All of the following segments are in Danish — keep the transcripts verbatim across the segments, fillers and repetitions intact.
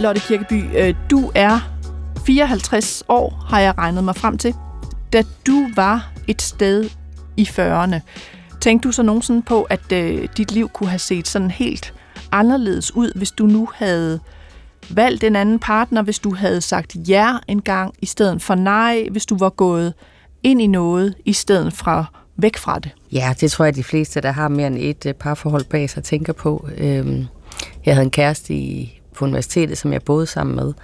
Lotte Kirkeby, du er fireoghalvtreds år, har jeg regnet mig frem til. Da du var et sted i fyrrerne, tænkte du så nogensinde på, at øh, dit liv kunne have set sådan helt anderledes ud, hvis du nu havde valgt en anden partner, hvis du havde sagt ja en gang i stedet for nej, hvis du var gået ind i noget i stedet for væk fra det? Ja, det tror jeg, de fleste, der har mere end et parforhold bag sig, tænker på. Jeg havde en kæreste i, på universitetet, som jeg boede sammen med,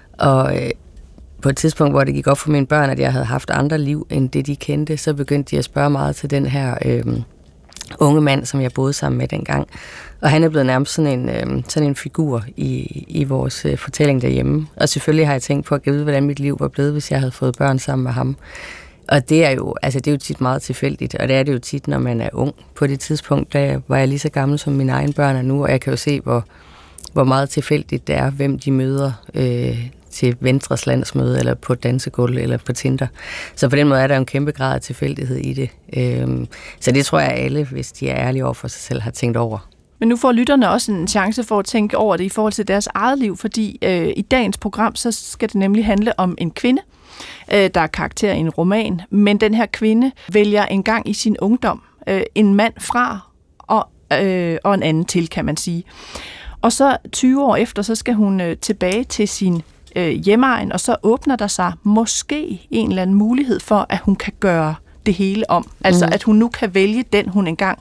og på et tidspunkt, hvor det gik op for mine børn, at jeg havde haft andre liv, end det de kendte, så begyndte de at spørge meget til den her øh, unge mand, som jeg boede sammen med dengang. Og han er blevet nærmest sådan en, øh, sådan en figur i, i vores øh, fortælling derhjemme. Og selvfølgelig har jeg tænkt på at vide, hvordan mit liv var blevet, hvis jeg havde fået børn sammen med ham. Og det er jo, altså det er jo tit meget tilfældigt, og det er det jo tit, når man er ung. På det tidspunkt, der var jeg lige så gammel, som mine egne børn er nu, og jeg kan jo se, hvor, hvor meget tilfældigt det er, hvem de møder øh, til Venstres landsmøde, eller på dansegulv, eller på Tinder. Så på den måde er der jo en kæmpe grad af tilfældighed i det. Øhm, så det tror jeg, at alle, hvis de er ærlige over for sig selv, har tænkt over. Men nu får lytterne også en chance for at tænke over det i forhold til deres eget liv, fordi øh, i dagens program, så skal det nemlig handle om en kvinde, øh, der er karakter i en roman, men den her kvinde vælger en gang i sin ungdom øh, en mand fra og, øh, og en anden til, kan man sige. Og så tyve år efter, så skal hun øh, tilbage til sin øh, hjemegn, og så åbner der sig måske en eller anden mulighed for, at hun kan gøre det hele om. Altså, mm. at hun nu kan vælge den, hun engang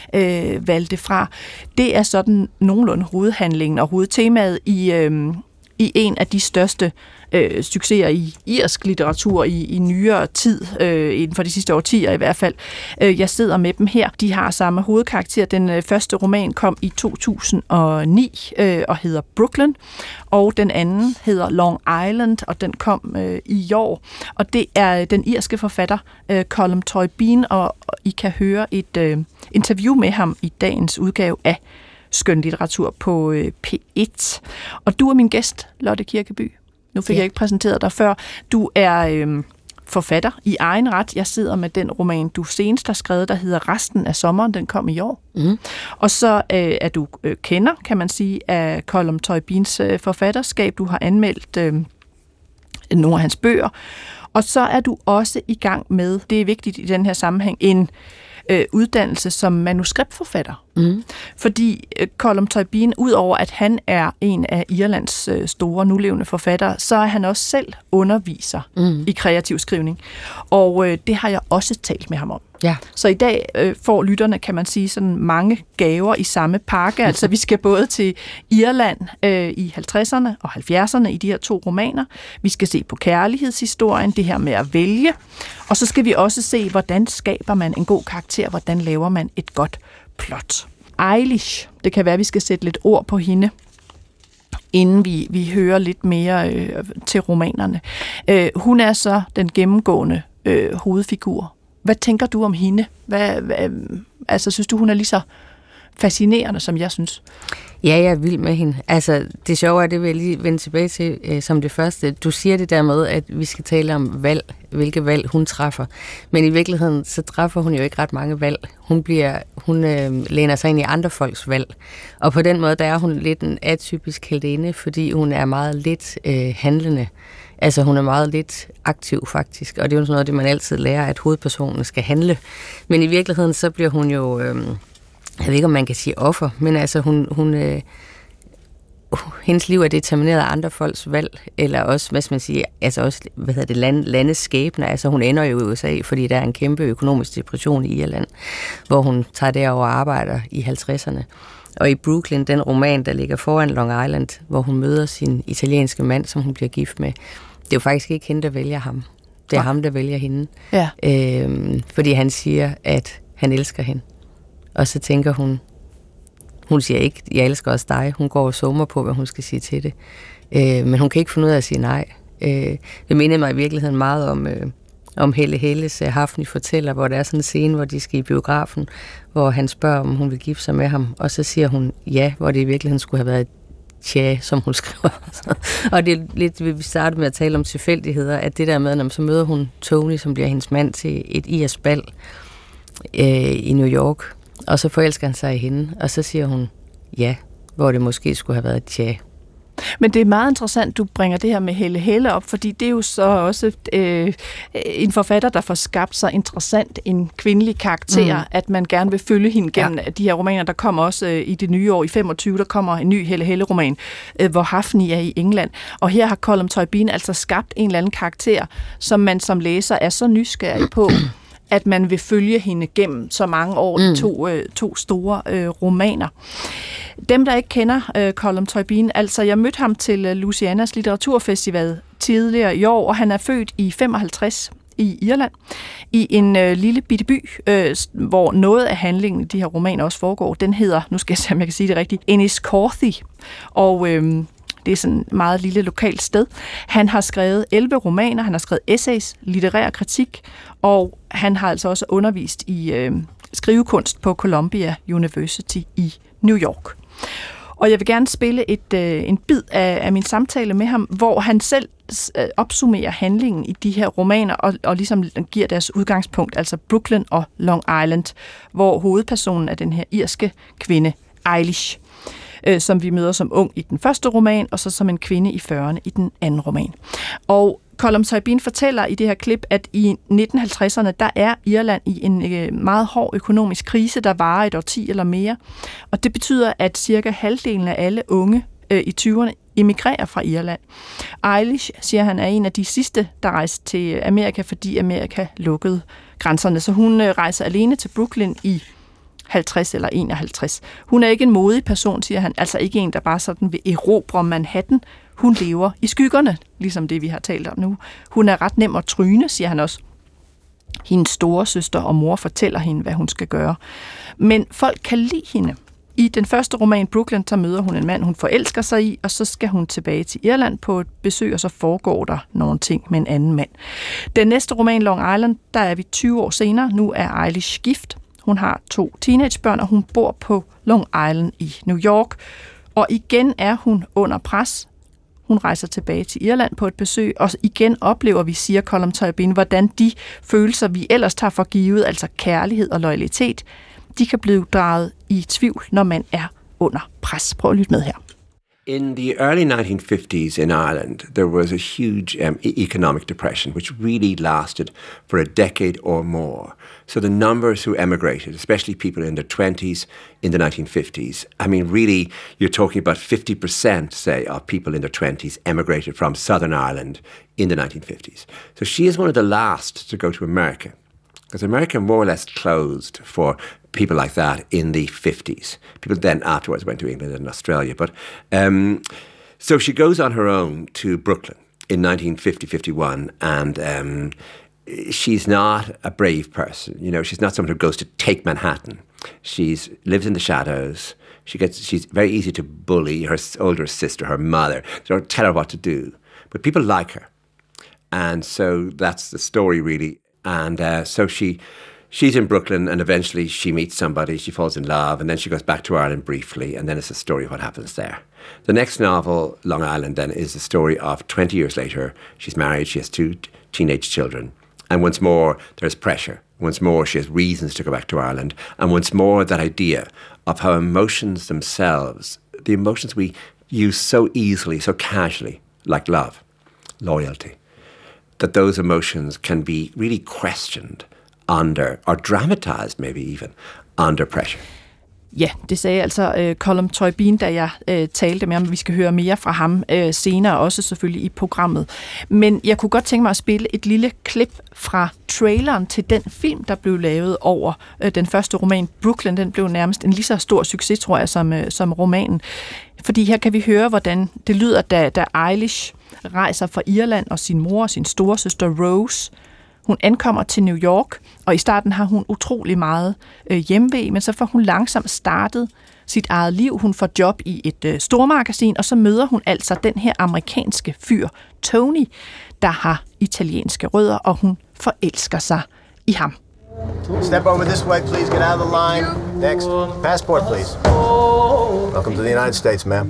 øh, valgte fra. Det er sådan nogenlunde hovedhandlingen og hovedtemaet i, øh, i en af de største øh, succeser i irsk litteratur i, i nyere tid, øh, inden for de sidste årtier i hvert fald. Øh, jeg sidder med dem her. De har samme hovedkarakter. Den øh, første roman kom i to tusind og ni øh, og hedder Brooklyn, og den anden hedder Long Island, og den kom øh, i år. Og det er den irske forfatter øh, Colm Tóibín, og, og I kan høre et øh, interview med ham i dagens udgave af Skønlitteratur på øh, P et. Og du er min gæst, Lotte Kirkeby. Nu fik ja. jeg ikke præsenteret dig før. Du er øh, forfatter i egen ret. Jeg sidder med den roman, du senest har skrevet, der hedder Resten af sommeren. Den kom i år. Mm. Og så øh, er du øh, kender, kan man sige, af Colm Tóibíns øh, forfatterskab. Du har anmeldt øh, nogle af hans bøger. Og så er du også i gang med, det er vigtigt i den her sammenhæng, en øh, uddannelse som manuskriptforfatter. Mm. Fordi øh, Colm Tóibín, udover at han er en af Irlands øh, store nulevende forfattere, så er han også selv underviser mm. i kreativ skrivning. Og øh, det har jeg også talt med ham om. Ja. Så i dag øh, får lytterne, kan man sige, sådan mange gaver i samme pakke. Altså vi skal både til Irland øh, i halvtredserne og halvfjerdserne i de her to romaner. Vi skal se på kærlighedshistorien, det her med at vælge. Og så skal vi også se, hvordan skaber man en god karakter, hvordan laver man et godt plot. Eilish, det kan være, at vi skal sætte lidt ord på hende, inden vi, vi hører lidt mere øh, til romanerne. Øh, hun er så den gennemgående øh, hovedfigur. Hvad tænker du om hende? Hvad, hvad, altså, synes du, hun er lige så fascinerende, som jeg synes? Ja, jeg er vild med hende. Altså, det sjove er, det vil jeg lige vende tilbage til øh, som det første. Du siger det der med, at vi skal tale om valg, hvilke valg hun træffer. Men i virkeligheden, så træffer hun jo ikke ret mange valg. Hun, bliver, hun øh, læner sig ind i andre folks valg. Og på den måde, der er hun lidt en atypisk heldinde, fordi hun er meget lidt øh, handlende. Altså, hun er meget lidt aktiv, faktisk. Og det er jo sådan noget, det man altid lærer, at hovedpersonen skal handle. Men i virkeligheden, så bliver hun jo... Øh, jeg ved ikke, om man kan sige offer, men altså, hun... hun øh, hendes liv er determineret af andre folks valg, eller også, hvad skal man sige, altså også, hvad hedder det, land, landets skæbner. Altså, hun ender jo i U S A, fordi der er en kæmpe økonomisk depression i Irland, hvor hun tager derover og arbejder i halvtredserne. Og i Brooklyn, den roman, der ligger foran Long Island, hvor hun møder sin italienske mand, som hun bliver gift med, det er jo faktisk ikke hende, der vælger ham. Det er ja. ham, der vælger hende. Ja. Øhm, fordi han siger, at han elsker hende. Og så tænker hun, hun siger ikke, jeg elsker også dig. Hun går og summer på, hvad hun skal sige til det. Øh, men hun kan ikke finde ud af at sige nej. Øh, det minder mig i virkeligheden meget om, øh, om Helle Helles uh, Hafni fortæller, hvor der er sådan en scene, hvor de skal i biografen, hvor han spørger, om hun vil gifte sig med ham. Og så siger hun ja, hvor det i virkeligheden skulle have været tja, som hun skriver. Og det er lidt, vi startede med at tale om tilfældigheder, at det der med, når så møder hun Tony, som bliver hendes mand til et irsk bal øh, i New York, og så forelsker han sig i hende, og så siger hun ja, hvor det måske skulle have været tja. Men det er meget interessant, du bringer det her med Helle Helle op, fordi det er jo så også øh, en forfatter, der får skabt så interessant en kvindelig karakter, mm. at man gerne vil følge hende gennem ja. de her romaner. Der kommer også øh, i det nye år, i femogtyve, der kommer en ny Helle Helle-roman, øh, hvor Hafni er i England. Og her har Colm Tóibín altså skabt en eller anden karakter, som man som læser er så nysgerrig på, at man vil følge hende gennem så mange år, mm. de to, øh, to store øh, romaner. Dem, der ikke kender øh, Colm Tóibín, altså jeg mødte ham til øh, Louisianas litteraturfestival tidligere i år, og han er født i femoghalvtreds i Irland, i en øh, lille bitte by, øh, hvor noget af handlingen i de her romaner også foregår. Den hedder, nu skal jeg se, om jeg kan sige det rigtigt, Enniscorthy, og øh, det er sådan et meget lille lokalt sted. Han har skrevet elleve romaner, han har skrevet essays, litterær kritik, og han har altså også undervist i øh, skrivekunst på Columbia University i New York. Og jeg vil gerne spille et, øh, en bid af, af min samtale med ham, hvor han selv øh, opsummerer handlingen i de her romaner, og, og ligesom giver deres udgangspunkt, altså Brooklyn og Long Island, hvor hovedpersonen er den her irske kvinde, Eilish, øh, som vi møder som ung i den første roman, og så som en kvinde i fyrrerne i den anden roman. Og Colm Tóibín fortæller i det her klip, at i nitten halvtredserne, der er Irland i en øh, meget hård økonomisk krise, der varer et årti eller mere. Og det betyder, at cirka halvdelen af alle unge øh, i tyverne emigrerer fra Irland. Eilish, siger han, er en af de sidste, der rejste til Amerika, fordi Amerika lukkede grænserne. Så hun øh, rejser alene til Brooklyn i halvtreds eller enoghalvtreds. Hun er ikke en modig person, siger han, altså ikke en, der bare sådan vil erobre Manhattan. Hun lever i skyggerne, ligesom det, vi har talt om nu. Hun er ret nem at tryne, siger han også. Hendes store søster og mor fortæller hende, hvad hun skal gøre. Men folk kan lide hende. I den første roman, Brooklyn, så møder hun en mand, hun forelsker sig i, og så skal hun tilbage til Irland på et besøg, og så foregår der nogle ting med en anden mand. Den næste roman, Long Island, der er vi tyve år senere. Nu er Eilish gift. Hun har to teenagebørn, og hun bor på Long Island i New York. Og igen er hun under pres. Hun rejser tilbage til Irland på et besøg, og igen oplever vi, siger Colm Tóibín, hvordan de følelser, vi ellers tager for givet, altså kærlighed og loyalitet, de kan blive draget i tvivl, når man er under pres. Prøv at lytte med her. In the early nineteen fifties in Ireland, there was a huge um, economic depression, which really lasted for a decade or more. So the numbers who emigrated, especially people in their twenties in the nineteen fifties, I mean, really, you're talking about fifty percent, say, of people in their twenties emigrated from Southern Ireland in the nineteen fifties. So she is one of the last to go to America, because America more or less closed for people like that in the fifties. People then afterwards went to England and Australia. But um, so she goes on her own to Brooklyn in nineteen fifty fifty-one, and um, she's not a brave person. You know, she's not someone who goes to take Manhattan. She's lives in the shadows. She gets. She's very easy to bully. Her older sister, her mother, they don't tell her what to do. But people like her, and so that's the story really. And uh, so she. She's in Brooklyn, and eventually she meets somebody, she falls in love, and then she goes back to Ireland briefly, and then it's a story of what happens there. The next novel, Long Island, then, is the story of twenty years later. She's married, she has two t- teenage children, and once more, there's pressure. Once more, she has reasons to go back to Ireland, and once more, that idea of how emotions themselves, the emotions we use so easily, so casually, like love, loyalty, that those emotions can be really questioned under, or dramatized maybe even, under pressure. Ja, det sagde altså øh, Colm Tóibín, da jeg øh, talte med ham. Vi skal høre mere fra ham øh, senere, også selvfølgelig i programmet. Men jeg kunne godt tænke mig at spille et lille klip fra traileren til den film, der blev lavet over øh, den første roman, Brooklyn. Den blev nærmest en lige så stor succes, tror jeg, som, øh, som romanen. Fordi her kan vi høre, hvordan det lyder, da, da Eilish rejser fra Irland og sin mor og sin storesøster Rose. Hun ankommer til New York, og i starten har hun utrolig meget øh, hjemve, men så får hun langsomt startet sit eget liv. Hun får job i et øh, stormagasin, og så møder hun altså den her amerikanske fyr, Tony, der har italienske rødder, og hun forelsker sig i ham. Step over this way, please. Get out of the line. Next. Passport, please. Welcome to the United States, ma'am.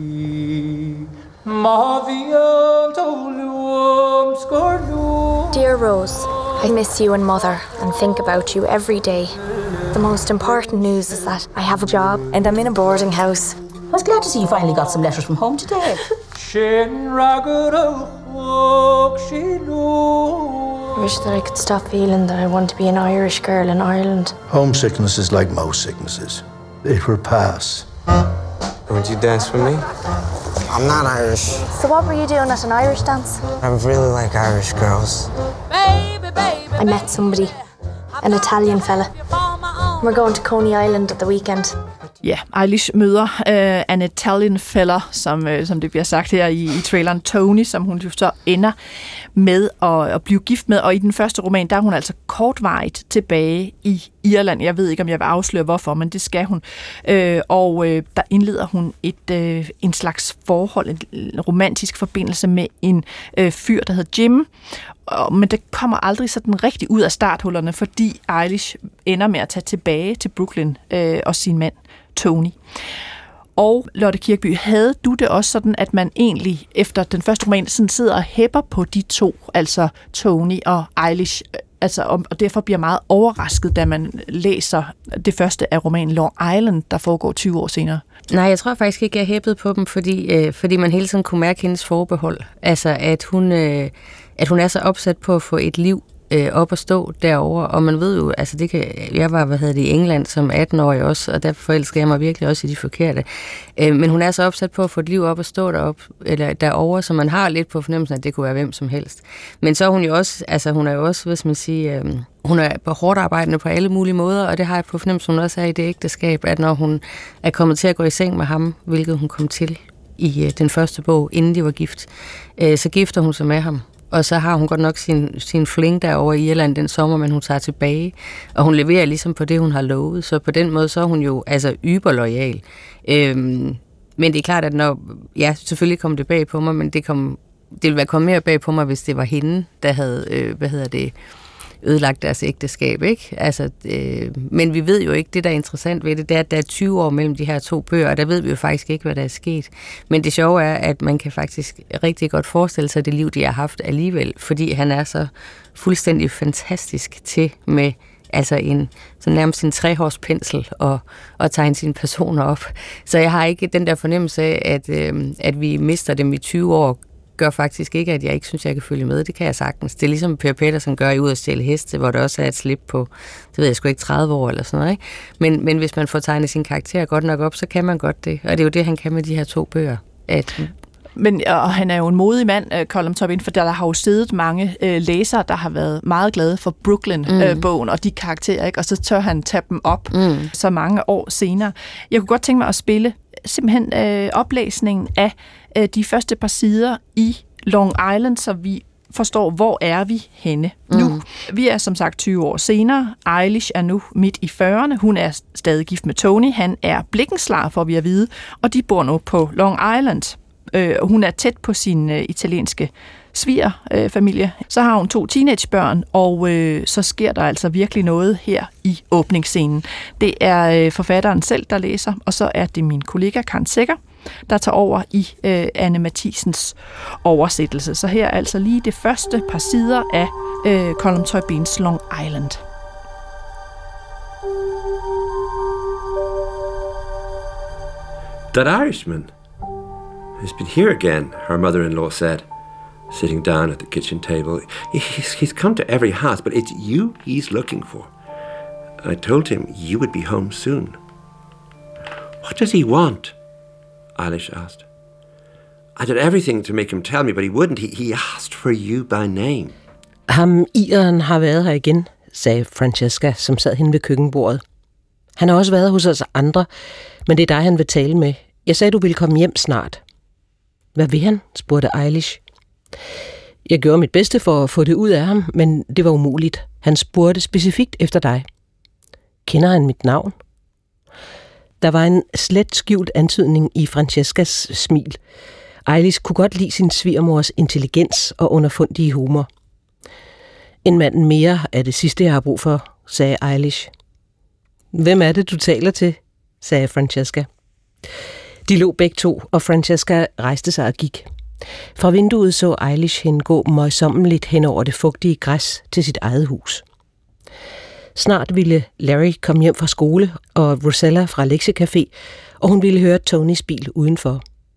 Dear Rose, I miss you and Mother and think about you every day. The most important news is that I have a job and I'm in a boarding house. I was glad to see you finally got some letters from home today. I wish that I could stop feeling that I want to be an Irish girl in Ireland. Homesickness is like most sicknesses. It will pass. Would you dance with me? I'm not Irish. So what were you doing at an Irish dance? I really like Irish girls. Baby, baby, I met somebody, an Italian fella. We're going to Coney Island at the weekend. Ja, Eilish møder øh, an Italian fella, som, øh, som det bliver sagt her i, i traileren, Tony, som hun jo så ender med at, at blive gift med. Og i den første roman, der er hun altså kortvarigt tilbage i Irland. Jeg ved ikke, om jeg vil afsløre hvorfor, men det skal hun. Øh, og øh, der indleder hun et, øh, en slags forhold, en romantisk forbindelse med en øh, fyr, der hedder Jim. Og, men det kommer aldrig sådan rigtig ud af starthullerne, fordi Eilish ender med at tage tilbage til Brooklyn øh, og sin mand Tony. Og Lotte Kirkeby, havde du det også sådan, at man egentlig efter den første roman sådan sidder og hæpper på de to, altså Tony og Eilish, altså, og derfor bliver meget overrasket, da man læser det første af romanen Long Island, der foregår tyve år senere? Nej, jeg tror faktisk ikke, jeg hæppede på dem, fordi, øh, fordi man hele tiden kunne mærke hendes forbehold. Altså, at hun, øh, at hun er så opsat på at få et liv øh, op at stå derover, og man ved jo, altså det kan, jeg var, hvad hedder det, i England som atten-årig også, og der forelsker jeg mig virkelig også i de forkerte. Øh, men hun er så opsat på at få et liv op at stå derop, eller derovre, så man har lidt på fornemmelsen, at det kunne være hvem som helst. Men så er hun jo også, altså hun er jo også, hvis man siger, øh, hun er på hårdt arbejdende på alle mulige måder, og det har jeg på fornemmelsen, hun også er i det ægteskab, at når hun er kommet til at gå i seng med ham, hvilket hun kom til i øh, den første bog, inden de var gift, øh, så gifter hun sig med ham. Og så har hun godt nok sin, sin fling derovre i Irland den sommer, men hun tager tilbage, og hun leverer ligesom på det, hun har lovet. Så på den måde, så er hun jo altså yberloyal. Øhm, men det er klart, at når, ja, selvfølgelig kom det bag på mig, men det, kom, det ville være kommet mere bag på mig, hvis det var hende, der havde, øh, hvad hedder det, ødelagt deres ægteskab, ikke? Altså, øh, men vi ved jo ikke, det der er interessant ved det, det er, at der er tyve år mellem de her to bøger, og der ved vi jo faktisk ikke, hvad der er sket. Men det sjove er, at man kan faktisk rigtig godt forestille sig det liv, de har haft alligevel, fordi han er så fuldstændig fantastisk til med altså en, så nærmest en trehårspensel og, og tegne sine personer op. Så jeg har ikke den der fornemmelse af, at, øh, at vi mister dem i tyve år, gør faktisk ikke, at jeg ikke synes, jeg kan følge med. Det kan jeg sagtens. Det er ligesom Per Petersen gør i Ud at stjæle heste, hvor der også er et slip på, det ved jeg sgu ikke, tredive år eller sådan noget, ikke? Men, men hvis man får tegnet sin karakter godt nok op, så kan man godt det. Og det er jo det, han kan med de her to bøger. At Men og han er jo en modig mand, uh, Colm Tobin, for der, der har jo siddet mange uh, læsere, der har været meget glade for Brooklyn-bogen mm. uh, og de karakterer, ikke? Og så tør han tage dem op mm. så mange år senere. Jeg kunne godt tænke mig at spille simpelthen uh, oplæsningen af uh, de første par sider i Long Island, så vi forstår, hvor er vi henne mm. nu. Vi er som sagt tyve år senere. Eilish er nu midt i fyrrerne. Hun er stadig gift med Tony. Han er blikkenslager, får vi at vide, og de bor nu på Long Island. Øh, hun er tæt på sin øh, italienske svigerfamilie. Øh, så har hun to teenagebørn, og øh, så sker der altså virkelig noget her i åbningsscenen. Det er øh, forfatteren selv, der læser, og så er det min kollega Karen Sækker, der tager over i øh, Anne Mathiesens oversættelse. Så her er altså lige det første par sider af øh, Colm Tobins Long Island. That Irishman has been here again, her mother-in-law said, sitting down at the kitchen table. He's, he's come to every house, but it's you he's looking for. I told him you would be home soon. What does he want? Eilish asked. I did everything to make him tell me, but he wouldn't. He, he asked for you by name. Ham Iren har været her igen, sagde Francesca, som sad henne ved køkkenbordet. Han har også været hos os andre, men det er dig, han vil tale med. Jeg sagde, du ville komme hjem snart. Hvad vil han? Spurgte Eilish. Jeg gjorde mit bedste for at få det ud af ham, men det var umuligt. Han spurgte specifikt efter dig. Kender han mit navn? Der var en slet skjult antydning i Francescas smil. Eilish kunne godt lide sin svigermors intelligens og underfundige humor. En mand mere er det sidste, jeg har brug for, sagde Eilish. Hvem er det, du taler til? Sagde Francesca. De lå begge to, og Francesca rejste sig og gik. Fra vinduet så Eilish hende gå møjsommeligt hen over det fugtige græs til sit eget hus. Snart ville Larry komme hjem fra skole, og Rosella fra lektiecafé, og hun ville høre Tonys bil udenfor.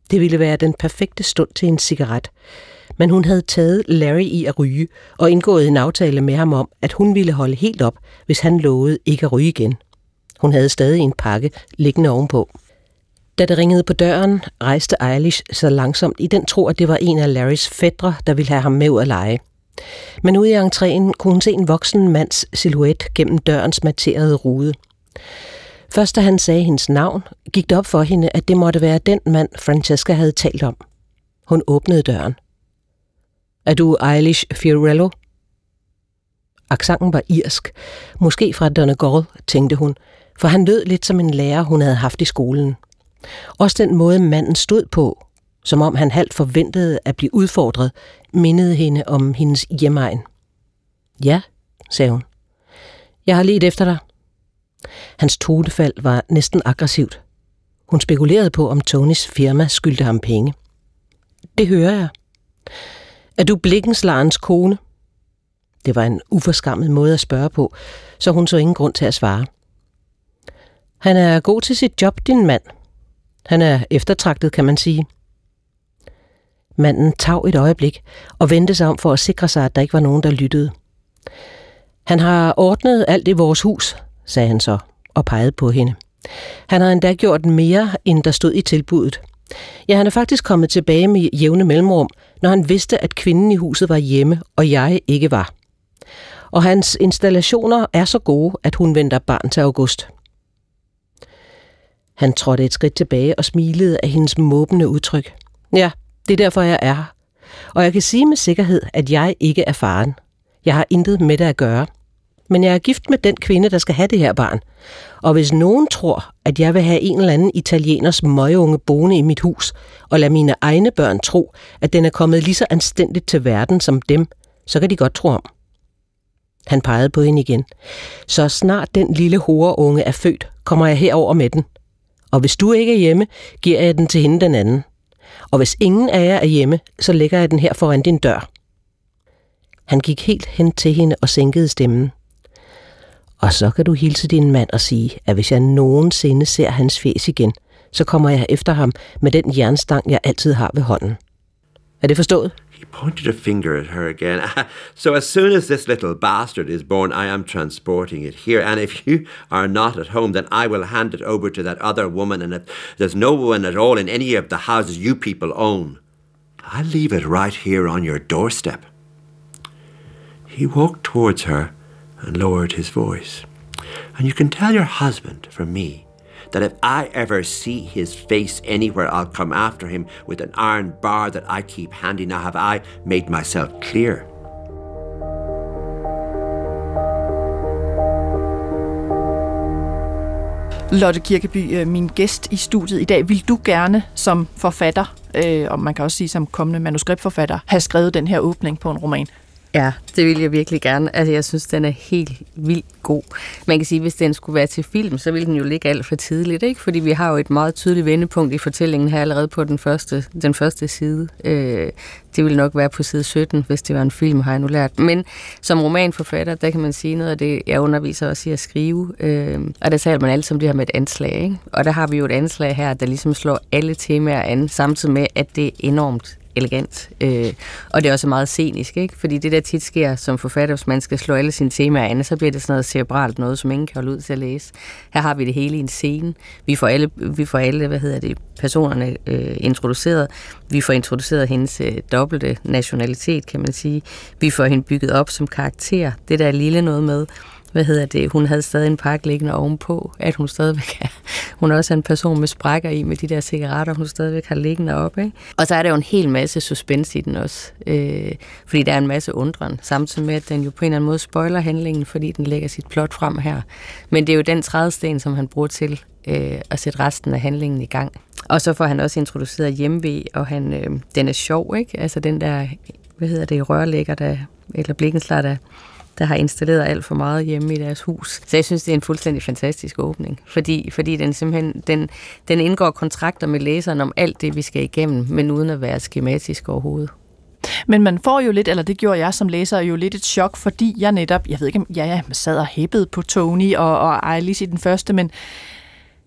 Det ville være den perfekte stund til en cigaret. Men hun havde taget Larry i at ryge og indgået en aftale med ham om, at hun ville holde helt op, hvis han lovede ikke at ryge igen. Hun havde stadig en pakke liggende ovenpå. Da det ringede på døren, rejste Eilish så langsomt i den tro, at det var en af Larrys fætre, der ville have ham med ud at lege. Men ude i entréen kunne hun se en voksen mands silhuet gennem dørens matterede rude. Først da han sagde hendes navn, gik det op for hende, at det måtte være den mand, Francesca havde talt om. Hun åbnede døren. Er du Eilish Fiorello? Accenten var irsk, måske fra Donegal, tænkte hun, for han lød lidt som en lærer, hun havde haft i skolen. Også den måde, manden stod på, som om han halvt forventede at blive udfordret, mindede hende om hendes hjemegn. Ja, sagde hun. Jeg har ledt efter dig. Hans tonefald var næsten aggressivt. Hun spekulerede på, om Tonys firma skyldte ham penge. Det hører jeg. Er du Blikkenslarens kone? Det var en uforskammet måde at spørge på, så hun så ingen grund til at svare. Han er god til sit job, din mand. Han er eftertragtet, kan man sige. Manden tav et øjeblik og vendte sig om for at sikre sig, at der ikke var nogen, der lyttede. Han har ordnet alt i vores hus, sagde han så og pegede på hende. Han har endda gjort mere, end der stod i tilbuddet. Ja, han er faktisk kommet tilbage med jævne mellemrum, når han vidste, at kvinden i huset var hjemme, og jeg ikke var. Og hans installationer er så gode, at hun venter barn til august. Han trådte et skridt tilbage og smilede af hendes måbende udtryk. Ja, det er derfor, jeg er her. Og jeg kan sige med sikkerhed, at jeg ikke er faren. Jeg har intet med det at gøre. Men jeg er gift med den kvinde, der skal have det her barn. Og hvis nogen tror, at jeg vil have en eller anden italieners møgeunge boende i mit hus, og lade mine egne børn tro, at den er kommet lige så anstændigt til verden som dem, så kan de godt tro om. Han pegede på hende igen. Så snart den lille horeunge er født, kommer jeg herover med den. Og hvis du ikke er hjemme, giver jeg den til hende den anden. Og hvis ingen af jer er hjemme, så lægger jeg den her foran din dør. Han gik helt hen til hende og sænkede stemmen. Og så kan du hilse din mand og sige, at hvis jeg nogensinde ser hans fjes igen, så kommer jeg efter ham med den jernstang, jeg altid har ved hånden. Er det forstået? He pointed a finger at her again. So as soon as this little bastard is born, I am transporting it here. And if you are not at home, then I will hand it over to that other woman. And if there's no one at all in any of the houses you people own, I'll leave it right here on your doorstep. He walked towards her and lowered his voice. And you can tell your husband from me that if I ever see his face anywhere, I'll come after him with an iron bar that I keep handy. Now have I made myself clear? Lotte Kirkeby, min gæst i studiet i dag. Vil du gerne som forfatter, øh, og man kan også sige som kommende manuskriptforfatter, have skrevet den her åbning på en roman? Ja, det vil jeg virkelig gerne. Altså, jeg synes, den er helt vildt god. Man kan sige, at hvis den skulle være til film, så ville den jo ligge alt for tidligt, ikke? Fordi vi har jo et meget tydeligt vendepunkt i fortællingen her allerede på den første, den første side. Øh, det ville nok være på side sytten, hvis det var en film, har jeg nu lært. Men som romanforfatter, der kan man sige noget af det, jeg underviser også i at skrive. Øh, og der taler man altid om det her med et anslag, ikke? Og der har vi jo et anslag her, der ligesom slår alle temaer an, samtidig med, at det er enormt elegant. Øh, og det er også meget scenisk, ikke? Fordi det der tit sker som forfatter, hvis man skal slå alle sine temaer an, så bliver det sådan noget cerebralt noget, som ingen kan holde ud til at læse. Her har vi det hele i en scene. Vi får alle, vi får alle hvad hedder det, personerne øh, introduceret. Vi får introduceret hendes øh, dobbelte nationalitet, kan man sige. Vi får hende bygget op som karakter. Det der er lille noget med, hvad hedder det, hun havde stadig en pakke liggende ovenpå, at hun stadigvæk er, hun er også en person med sprækker i med de der cigaretter, hun stadigvæk har liggende op, ikke? Og så er der jo en hel masse suspense i den også, øh, fordi der er en masse undren, samtidig med, at den jo på en eller anden måde spoiler handlingen, fordi den lægger sit plot frem her. Men det er jo den trædesten, som han bruger til øh, at sætte resten af handlingen i gang. Og så får han også introduceret hjemve, og han, øh, den er sjov, ikke? Altså den der, hvad hedder det, rørlægger, der, eller Blikkenslar, der der har installeret alt for meget hjemme i deres hus. Så jeg synes, det er en fuldstændig fantastisk åbning, fordi, fordi den simpelthen, den, den indgår kontrakter med læseren om alt det, vi skal igennem, men uden at være skematisk overhovedet. Men man får jo lidt, eller det gjorde jeg som læser, jo lidt et chok, fordi jeg netop, jeg ved ikke, ja, jeg sad og hæppede på Tony og, og Eilish i den første, men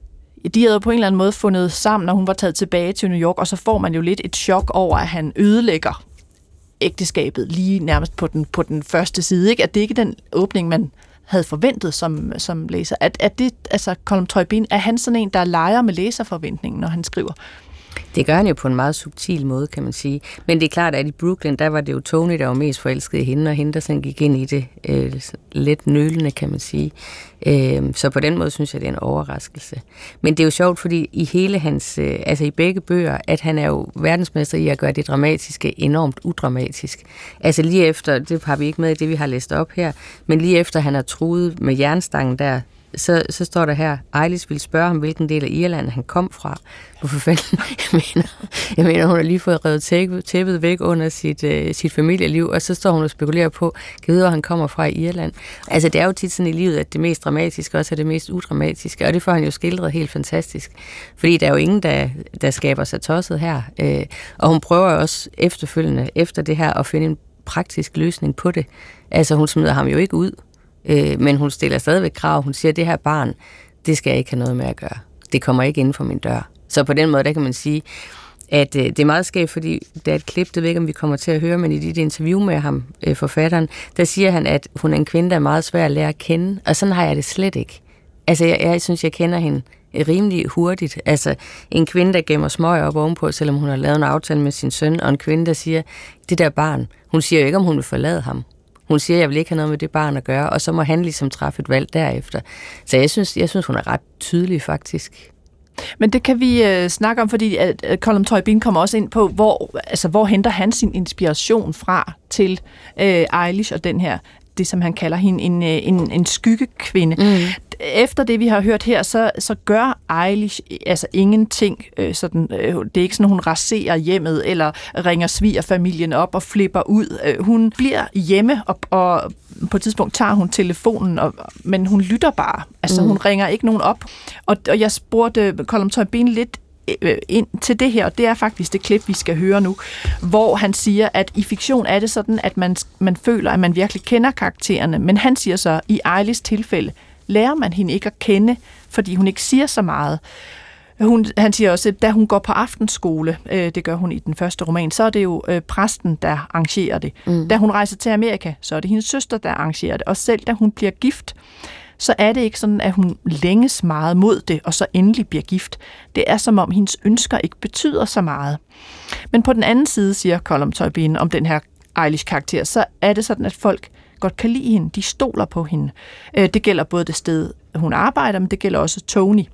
de havde på en eller anden måde fundet sammen, når hun var taget tilbage til New York, og så får man jo lidt et chok over, at han ødelægger ægteskabet lige nærmest på den, på den første side. Ikke? At det ikke er den åbning, man havde forventet som, som læser. At, at det, altså Colm Tóibín, er han sådan en, der leger med læserforventningen, når han skriver? Det gør han jo på en meget subtil måde, kan man sige. Men det er klart, at i Brooklyn, der var det jo Tony, der var mest forelsket i hende, og hende, der sådan gik ind i det øh, lidt nølende, kan man sige. Øh, så på den måde synes jeg, det er en overraskelse. Men det er jo sjovt, fordi i hele hans, øh, altså i begge bøger, at han er jo verdensmester i at gøre det dramatiske enormt udramatisk. Altså lige efter, det har vi ikke med i det, vi har læst op her, men lige efter han har truet med jernstangen der, Så, så står der her, Eilish ville spørge ham, hvilken del af Irland han kom fra. Hvorfor fanden? Jeg mener, jeg mener, hun har lige fået revet tæppet, tæppet væk under sit, øh, sit familieliv, og så står hun og spekulerer på, kan vide, hvor han kommer fra i Irland. Altså, det er jo tit sådan i livet, at det mest dramatiske også er det mest udramatiske, og det får han jo skildret helt fantastisk. Fordi der er jo ingen, der, der skaber sig tosset her. Øh, og hun prøver også efterfølgende, efter det her, at finde en praktisk løsning på det. Altså, hun smider ham jo ikke ud. Øh, men hun stiller stadigvæk krav. Hun siger, at det her barn, det skal jeg ikke have noget med at gøre. Det kommer ikke inden for min dør. Så på den måde, der kan man sige, at øh, det er meget skævt, fordi der er et klip, det ved ikke, om vi kommer til at høre, men i dit interview med ham, øh, forfatteren, der siger han, at hun er en kvinde, der er meget svær at lære at kende, og sådan har jeg det slet ikke. Altså, jeg, jeg synes, jeg kender hende rimelig hurtigt. Altså, en kvinde, der gemmer smøger op ovenpå, selvom hun har lavet en aftale med sin søn, og en kvinde, der siger, det der barn, hun siger jo ikke, om hun vil forlade ham. Hun siger, jeg vil ikke have noget med det barn at gøre, og så må han ligesom træffe et valg derefter. Så jeg synes, jeg synes hun er ret tydelig faktisk. Men det kan vi øh, snakke om, fordi at, at Colm Tóibín kommer også ind på, hvor, altså, hvor henter han sin inspiration fra til øh, Eilish og den her, det som han kalder hende, en, en, en skyggekvinde. Mm. Efter det, vi har hørt her, så, så gør Eilish altså ingenting. Øh, sådan, øh, det er ikke sådan, hun raserer hjemmet, eller ringer svigerfamilien op og flipper ud. Øh, hun bliver hjemme, og, og på et tidspunkt tager hun telefonen, og, men hun lytter bare. Altså, mm. hun ringer ikke nogen op. Og, og jeg spurgte Colm Tóibín lidt ind til det her, og det er faktisk det klip, vi skal høre nu, hvor han siger, at i fiktion er det sådan, at man, man føler, at man virkelig kender karaktererne, men han siger så, i Eilishs tilfælde, lærer man hende ikke at kende, fordi hun ikke siger så meget. Hun, han siger også, at da hun går på aftenskole, øh, det gør hun i den første roman, så er det jo øh, præsten, der arrangerer det. Mm. Da hun rejser til Amerika, så er det hendes søster, der arrangerer det. Og selv da hun bliver gift, så er det ikke sådan, at hun længes meget mod det, og så endelig bliver gift. Det er som om, hendes ønsker ikke betyder så meget. Men på den anden side, siger Colm Tóibín om den her Eilish-karakter, så er det sådan, at folk godt kan lide hende. De stoler på hende. Det gælder både det sted, hun arbejder, men det gælder også Tony.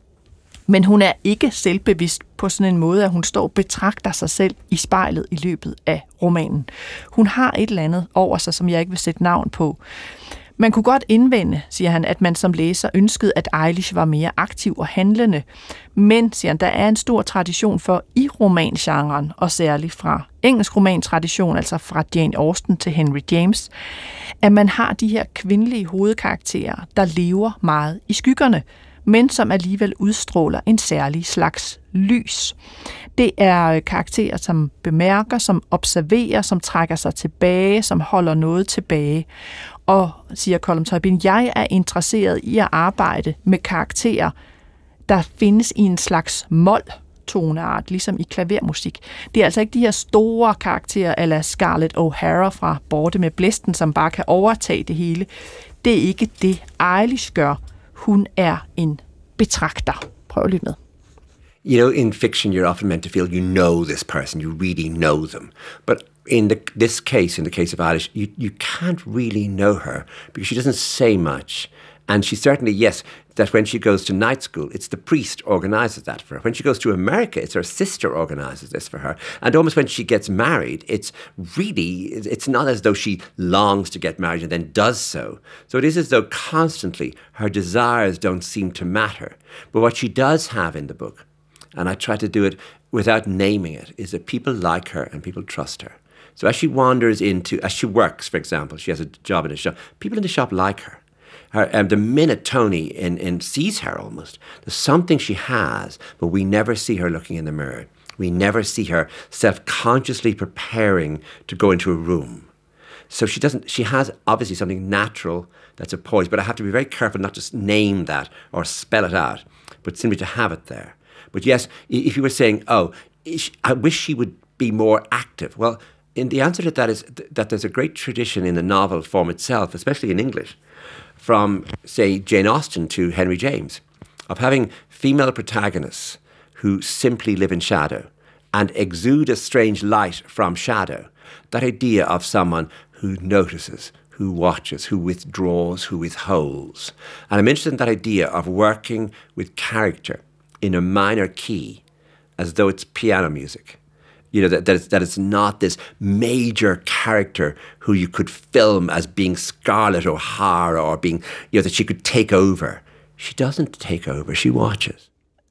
Men hun er ikke selvbevidst på sådan en måde, at hun står og betragter sig selv i spejlet i løbet af romanen. Hun har et eller andet over sig, som jeg ikke vil sætte navn på. Man kunne godt indvende, siger han, at man som læser ønskede, at Eilish var mere aktiv og handlende. Men, siger han, der er en stor tradition for i romangenren, og særligt fra engelsk romantradition, altså fra Jane Austen til Henry James, at man har de her kvindelige hovedkarakterer, der lever meget i skyggerne, men som alligevel udstråler en særlig slags lys. Det er karakterer, som bemærker, som observerer, som trækker sig tilbage, som holder noget tilbage. Og, siger Colm Tóibín, jeg er interesseret i at arbejde med karakterer, der findes i en slags mol-toneart, ligesom i klavermusik. Det er altså ikke de her store karakterer, eller Scarlett O'Hara fra Borte med Blæsten, som bare kan overtage det hele. Det er ikke det, Eilish gør. Hun er en betragter. Prøv at lytte med. You know, in fiction, you're often meant to feel you know this person, you really know them. But in the, this case, in the case of Eilish, you, you can't really know her because she doesn't say much. And she certainly, yes, that when she goes to night school, it's the priest organizes that for her. When she goes to America, it's her sister organizes this for her. And almost when she gets married, it's really, it's not as though she longs to get married and then does so. So it is as though constantly her desires don't seem to matter. But what she does have in the book, and I try to do it without naming it, is that people like her and people trust her. So as she wanders into, as she works, for example, she has a job in a shop, people in the shop like her. Her, um, the minute Tony in, in sees her almost, there's something she has, but we never see her looking in the mirror. We never see her self-consciously preparing to go into a room. So she doesn't, she has obviously something natural that's a poise, but I have to be very careful not to name that or spell it out. but simply to have it there. But yes, if you were saying, oh, I wish she would be more active. Well, in the answer to that is that there's a great tradition in the novel form itself, especially in English, from, say, Jane Austen to Henry James, of having female protagonists who simply live in shadow and exude a strange light from shadow. That idea of someone who notices, who watches, who withdraws, who withholds. And I'm interested in that idea of working with character in a minor key, as though it's piano music. You know, that, that, it's, that it's not this major character who you could film as being Scarlett O'Hara or being, you know, that she could take over. She doesn't take over, she watches.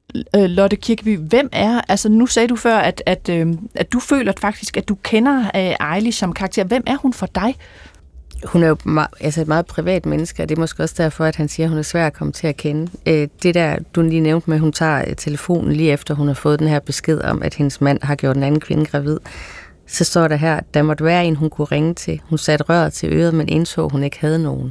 Lotte Kirkeby, hvem er, altså nu sagde du før, at, at, øh, at du føler faktisk, at du kender øh, Eilish som karakter. Hvem er hun for dig? Hun er jo meget, altså et meget privat menneske, og det er måske også derfor, at han siger, at hun er svær at komme til at kende. Øh, det der, du lige nævnte med, at hun tager telefonen lige efter, hun har fået den her besked om, at hendes mand har gjort en anden kvinde gravid, så står der her, at der måtte være en, hun kunne ringe til. Hun satte røret til øret, men indså, hun ikke havde nogen.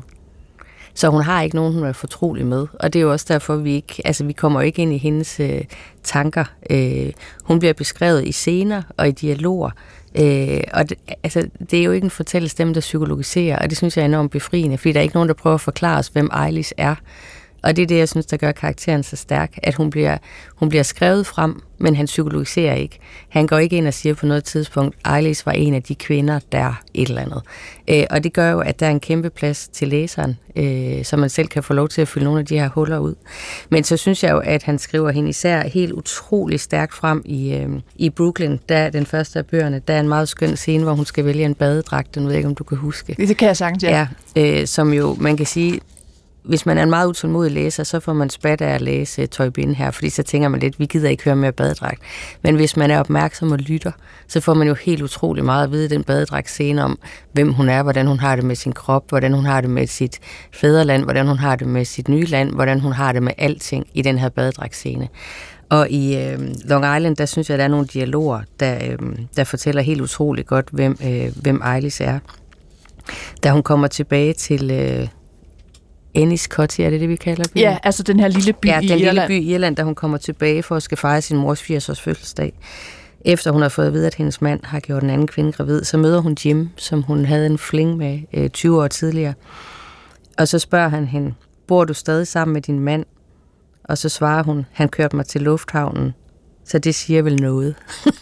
Så hun har ikke nogen, hun er fortrolig med. Og det er jo også derfor, vi ikke, altså vi kommer ikke ind i hendes øh, tanker. Øh, hun bliver beskrevet i scener og i dialoger. Øh, og det, altså, det er jo ikke en fortællestemme, der psykologiserer, og det synes jeg er enormt befriende, fordi der er ikke nogen, der prøver at forklare os, hvem Eilish er. Og det er det, jeg synes, der gør karakteren så stærk, at hun bliver, hun bliver skrevet frem, men han psykologiserer ikke. Han går ikke ind og siger på noget tidspunkt, Eilish var en af de kvinder, der et eller andet. Øh, og det gør jo, at der er en kæmpe plads til læseren, øh, så man selv kan få lov til at fylde nogle af de her huller ud. Men så synes jeg jo, at han skriver hende især helt utrolig stærkt frem i, øh, i Brooklyn, der den første af bøgerne. Der er en meget skøn scene, hvor hun skal vælge en badedragt, den ved jeg ikke, om du kan huske. Det kan jeg sagtens, ja. ja øh, som jo, man kan sige, hvis man er en meget utålmodig læser, så får man spat af at læse Tøj Bind her, fordi så tænker man lidt, vi gider ikke høre mere badedragt. Men hvis man er opmærksom og lytter, så får man jo helt utrolig meget at vide den badedragtscene om, hvem hun er, hvordan hun har det med sin krop, hvordan hun har det med sit fædreland, hvordan hun har det med sit nye land, hvordan hun har det med alting i den her badedragtscene. Og i øh, Long Island, der synes jeg, der er nogle dialoger, der, øh, der fortæller helt utroligt godt, hvem, øh, hvem Eilish er. Da hun kommer tilbage til... Øh, Enniscorthy, er det det, vi kalder byen? Ja, altså den her lille by ja, i den Irland. lille by i Irland, da hun kommer tilbage for at skal fejre sin mors firs-års fødselsdag. Efter hun har fået at vide, at hendes mand har gjort en anden kvinde gravid, så møder hun Jim, som hun havde en fling med øh, tyve år tidligere. Og så spørger han hende, bor du stadig sammen med din mand? Og så svarer hun, han kørte mig til lufthavnen, så det siger vel noget.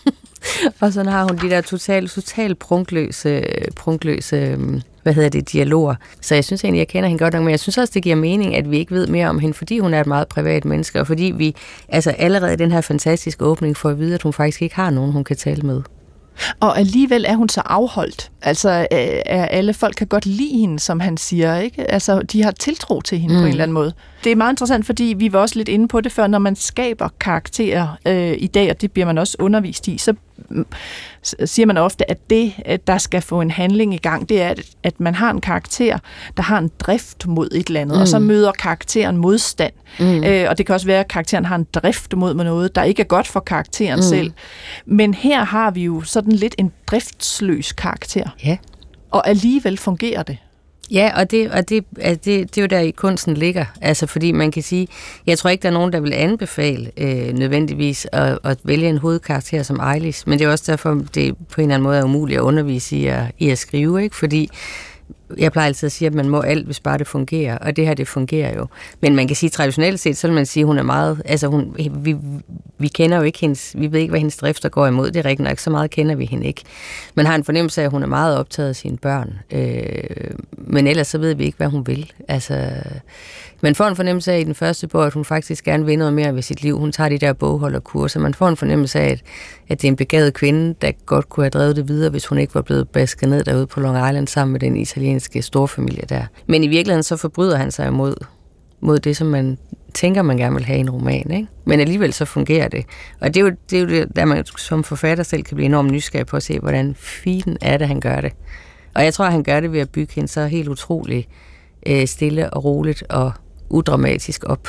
Og så har hun de der totalt total prunkløse, prunkløse hvad hedder det, dialoger. Så jeg synes egentlig, jeg kender hende godt nok, men jeg synes også, det giver mening, at vi ikke ved mere om hende, fordi hun er et meget privat menneske, og fordi vi altså allerede i den her fantastiske åbning får at vide, at hun faktisk ikke har nogen, hun kan tale med. Og alligevel er hun så afholdt. Altså, er alle folk kan godt lide hende, som han siger, ikke? Altså, de har tiltro til hende mm. på en eller anden måde. Det er meget interessant, fordi vi var også lidt inde på det før, når man skaber karakterer øh, i dag, og det bliver man også undervist i, så siger man ofte, at det, der skal få en handling i gang, det er, at man har en karakter, der har en drift mod et eller andet, mm. og så møder karakteren modstand. Mm. Øh, og det kan også være, at karakteren har en drift mod noget, der ikke er godt for karakteren mm. selv. Men her har vi jo sådan lidt en driftsløs karakter. Ja. Og alligevel fungerer det. Ja, og det, og det, altså det, det er jo der i kunsten ligger. Altså fordi man kan sige, jeg tror ikke, der er nogen, der vil anbefale øh, nødvendigvis at, at vælge en hovedkarakter som Eilish, men det er også derfor, det på en eller anden måde er umuligt at undervise i at, i at skrive, ikke? Fordi jeg plejer altid at sige, at man må alt, hvis bare det fungerer, og det her, det fungerer jo. Men man kan sige, traditionelt set, så vil man sige, at hun er meget, altså hun, vi, vi kender jo ikke hendes, vi ved ikke, hvad hendes drifter går imod, det er rigtigt nok, så meget kender vi hende ikke. Man har en fornemmelse af, at hun er meget optaget af sine børn, øh, men ellers så ved vi ikke, hvad hun vil. Altså, man får en fornemmelse af i den første bog, at hun faktisk gerne vil noget mere ved sit liv. Hun tager de der bogholderkurser. Man får en fornemmelse af, at, at det er en begavet kvinde, der godt kunne have drevet det videre, hvis hun ikke var blevet basket ned derude på Long Island sammen med den italienske storfamilie der. Men i virkeligheden så forbryder han sig imod mod det, som man tænker, man gerne vil have i en roman, ikke? Men alligevel så fungerer det. Og det er jo det, er jo det der man som forfatter selv kan blive enormt nysgerrig på at se, hvordan fint er det, han gør det. Og jeg tror, han gør det ved at bygge hende så helt utroligt øh, stille og roligt og udramatisk op.